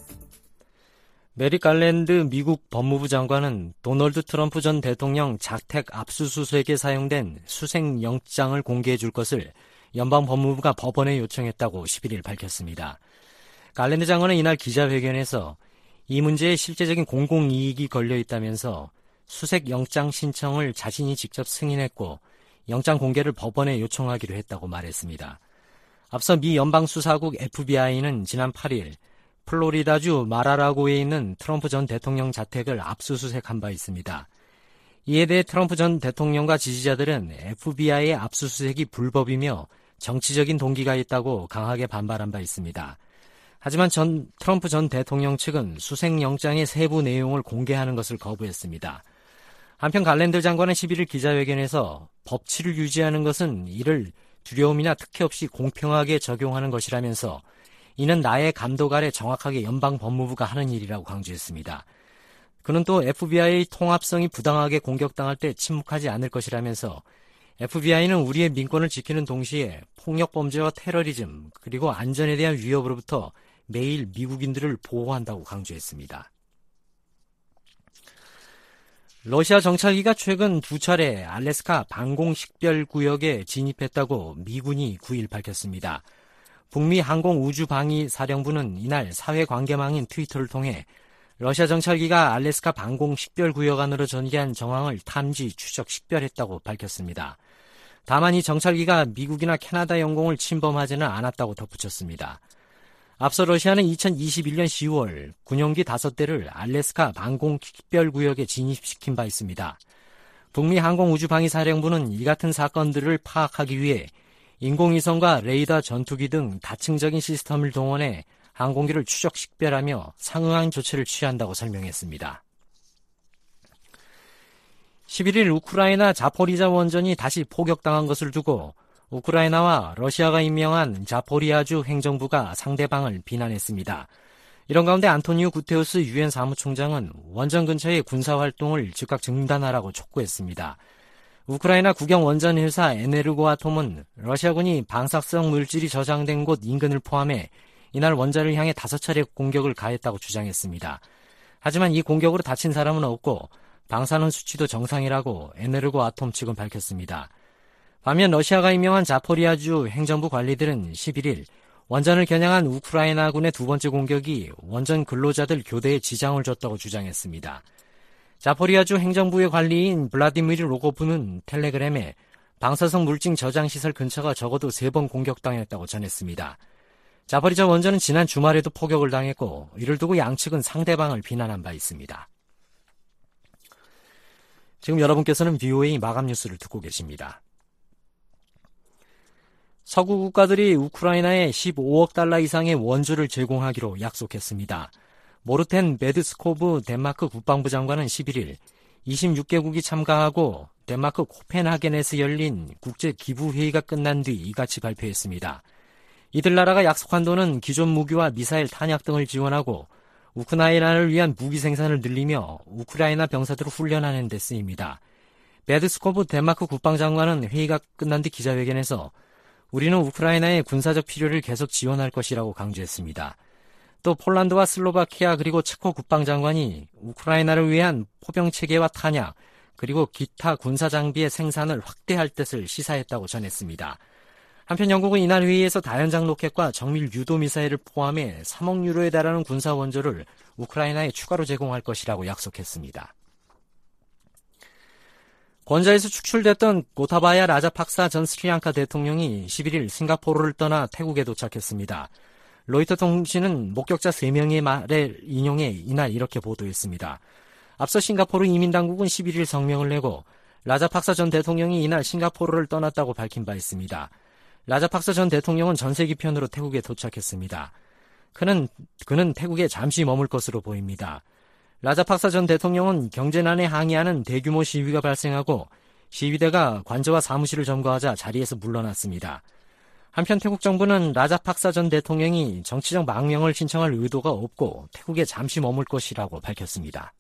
메릭 갈랜드 미국 법무부 장관은 도널드 트럼프 전 대통령 자택 압수수색에 사용된 수색영장을 공개해 줄 것을 연방 법무부가 법원에 요청했다고 11일 밝혔습니다. 갈랜드 장관은 이날 기자회견에서 이 문제에 실제적인 공공이익이 걸려 있다면서 수색영장 신청을 자신이 직접 승인했고 영장 공개를 법원에 요청하기로 했다고 말했습니다. 앞서 미 연방수사국 FBI는 지난 8일 플로리다주 마라라고에 있는 트럼프 전 대통령 자택을 압수수색한 바 있습니다. 이에 대해 트럼프 전 대통령과 지지자들은 FBI의 압수수색이 불법이며 정치적인 동기가 있다고 강하게 반발한 바 있습니다. 하지만 트럼프 전 대통령 측은 수색영장의 세부 내용을 공개하는 것을 거부했습니다. 한편 갈랜드 장관은 11일 기자회견에서 법치를 유지하는 것은 이를 두려움이나 특혜 없이 공평하게 적용하는 것이라면서 이는 나의 감독 아래 정확하게 연방 법무부가 하는 일이라고 강조했습니다. 그는 또 FBI 통합성이 부당하게 공격당할 때 침묵하지 않을 것이라면서 FBI는 우리의 민권을 지키는 동시에 폭력범죄와 테러리즘 그리고 안전에 대한 위협으로부터 매일 미국인들을 보호한다고 강조했습니다. 러시아 정찰기가 최근 2차례 알래스카 방공식별구역에 진입했다고 미군이 9일 밝혔습니다. 북미 항공우주방위사령부는 이날 사회관계망인 트위터를 통해 러시아 정찰기가 알래스카 방공식별구역 안으로 전개한 정황을 탐지, 추적, 식별했다고 밝혔습니다. 다만 이 정찰기가 미국이나 캐나다 영공을 침범하지는 않았다고 덧붙였습니다. 앞서 러시아는 2021년 10월 군용기 5대를 알래스카 방공식별구역에 진입시킨 바 있습니다. 북미 항공우주방위사령부는 이 같은 사건들을 파악하기 위해 인공위성과 레이더 전투기 등 다층적인 시스템을 동원해 항공기를 추적 식별하며 상응한 조치를 취한다고 설명했습니다. 11일 우크라이나 자포리자 원전이 다시 포격당한 것을 두고 우크라이나와 러시아가 임명한 자포리아주 행정부가 상대방을 비난했습니다. 이런 가운데 안토니오 구테우스 유엔 사무총장은 원전 근처의 군사활동을 즉각 중단하라고 촉구했습니다. 우크라이나 국영 원전 회사 에네르고아톰은 러시아군이 방사성 물질이 저장된 곳 인근을 포함해 이날 원전을 향해 5차례 공격을 가했다고 주장했습니다. 하지만 이 공격으로 다친 사람은 없고 방사능 수치도 정상이라고 에네르고아톰 측은 밝혔습니다. 반면 러시아가 임명한 자포리아주 행정부 관리들은 11일 원전을 겨냥한 우크라이나군의 두 번째 공격이 원전 근로자들 교대에 지장을 줬다고 주장했습니다. 자포리아주 행정부의 관리인 블라디미르 로고프는 텔레그램에 방사성 물질 저장시설 근처가 적어도 3번 공격당했다고 전했습니다. 자포리자 원전은 지난 주말에도 포격을 당했고 이를 두고 양측은 상대방을 비난한 바 있습니다. 지금 여러분께서는 VOA 마감 뉴스를 듣고 계십니다. 서구 국가들이 우크라이나에 15억 달러 이상의 원조를 제공하기로 약속했습니다. 모르텐 베드스코브 덴마크 국방부 장관은 11일 26개국이 참가하고 덴마크 코펜하겐에서 열린 국제기부회의가 끝난 뒤 이같이 발표했습니다. 이들 나라가 약속한 돈은 기존 무기와 미사일 탄약 등을 지원하고 우크라이나를 위한 무기 생산을 늘리며 우크라이나 병사들을 훈련하는 데 쓰입니다. 베드스코브 덴마크 국방장관은 회의가 끝난 뒤 기자회견에서 우리는 우크라이나의 군사적 필요를 계속 지원할 것이라고 강조했습니다. 또 폴란드와 슬로바키아 그리고 체코 국방장관이 우크라이나를 위한 포병체계와 탄약 그리고 기타 군사장비의 생산을 확대할 뜻을 시사했다고 전했습니다. 한편 영국은 이날 회의에서 다연장 로켓과 정밀 유도 미사일을 포함해 3억 유로에 달하는 군사 원조를 우크라이나에 추가로 제공할 것이라고 약속했습니다. 권좌에서 축출됐던 고타바야 라자팍사 전 스리랑카 대통령이 11일 싱가포르를 떠나 태국에 도착했습니다. 로이터 통신은 목격자 3명의 말을 인용해 이날 이렇게 보도했습니다. 앞서 싱가포르 이민당국은 11일 성명을 내고 라자팍사 전 대통령이 이날 싱가포르를 떠났다고 밝힌 바 있습니다. 라자팍사 전 대통령은 전세기 편으로 태국에 도착했습니다. 그는 태국에 잠시 머물 것으로 보입니다. 라자팍사 전 대통령은 경제난에 항의하는 대규모 시위가 발생하고 시위대가 관저와 사무실을 점거하자 자리에서 물러났습니다. 한편 태국 정부는 라자팍사 전 대통령이 정치적 망명을 신청할 의도가 없고 태국에 잠시 머물 것이라고 밝혔습니다.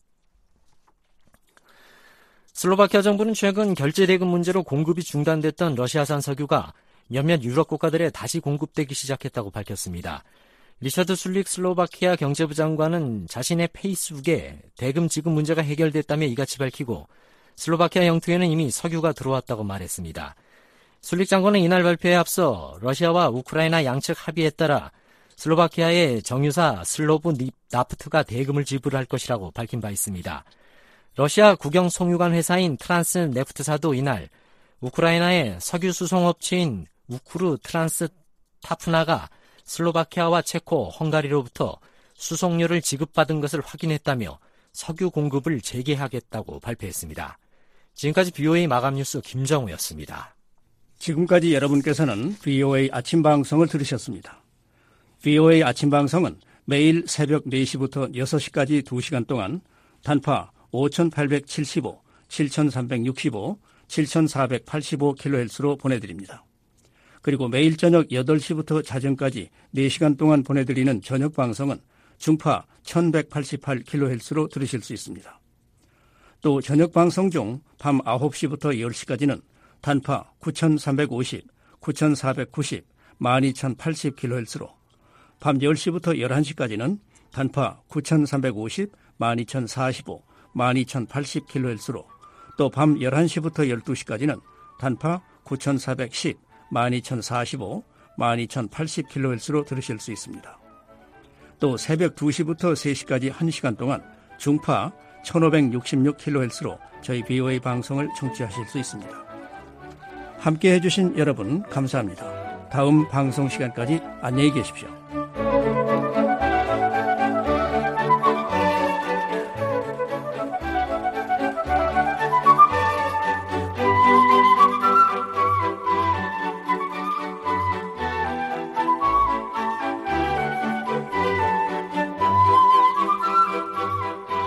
슬로바키아 정부는 최근 결제대금 문제로 공급이 중단됐던 러시아산 석유가 몇몇 유럽 국가들에 다시 공급되기 시작했다고 밝혔습니다. 리처드 술릭 슬로바키아 경제부 장관은 자신의 페이스북에 대금 지급 문제가 해결됐다며 이같이 밝히고 슬로바키아 영토에는 이미 석유가 들어왔다고 말했습니다. 술릭 장관은 이날 발표에 앞서 러시아와 우크라이나 양측 합의에 따라 슬로바키아의 정유사 슬로브 나프트가 대금을 지불할 것이라고 밝힌 바 있습니다. 러시아 국영 송유관 회사인 트란스 네프트사도 이날 우크라이나의 석유 수송업체인 우크루 트란스 타프나가 슬로바키아와 체코, 헝가리로부터 수송료를 지급받은 것을 확인했다며 석유 공급을 재개하겠다고 발표했습니다. 지금까지 VOA 마감 뉴스 김정우였습니다.
지금까지 여러분께서는 VOA 아침 방송을 들으셨습니다. VOA 아침 방송은 매일 새벽 4시부터 6시까지 2시간 동안 단파 5875, 7365, 7485kHz로 보내드립니다. 그리고 매일 저녁 8시부터 자정까지 4시간 동안 보내드리는 저녁 방송은 중파 1188kHz로 들으실 수 있습니다. 또 저녁 방송 중 밤 9시부터 10시까지는 단파 9350, 9490, 12080kHz로 밤 10시부터 11시까지는 단파 9350, 12045, 12080kHz로 또 밤 11시부터 12시까지는 단파 9410, 12045, 12080kHz로 들으실 수 있습니다. 또 새벽 2시부터 3시까지 1시간 동안 중파 1566kHz로 저희 VOA 방송을 청취하실 수 있습니다. 함께해 주신 여러분 감사합니다. 다음 방송 시간까지 안녕히 계십시오.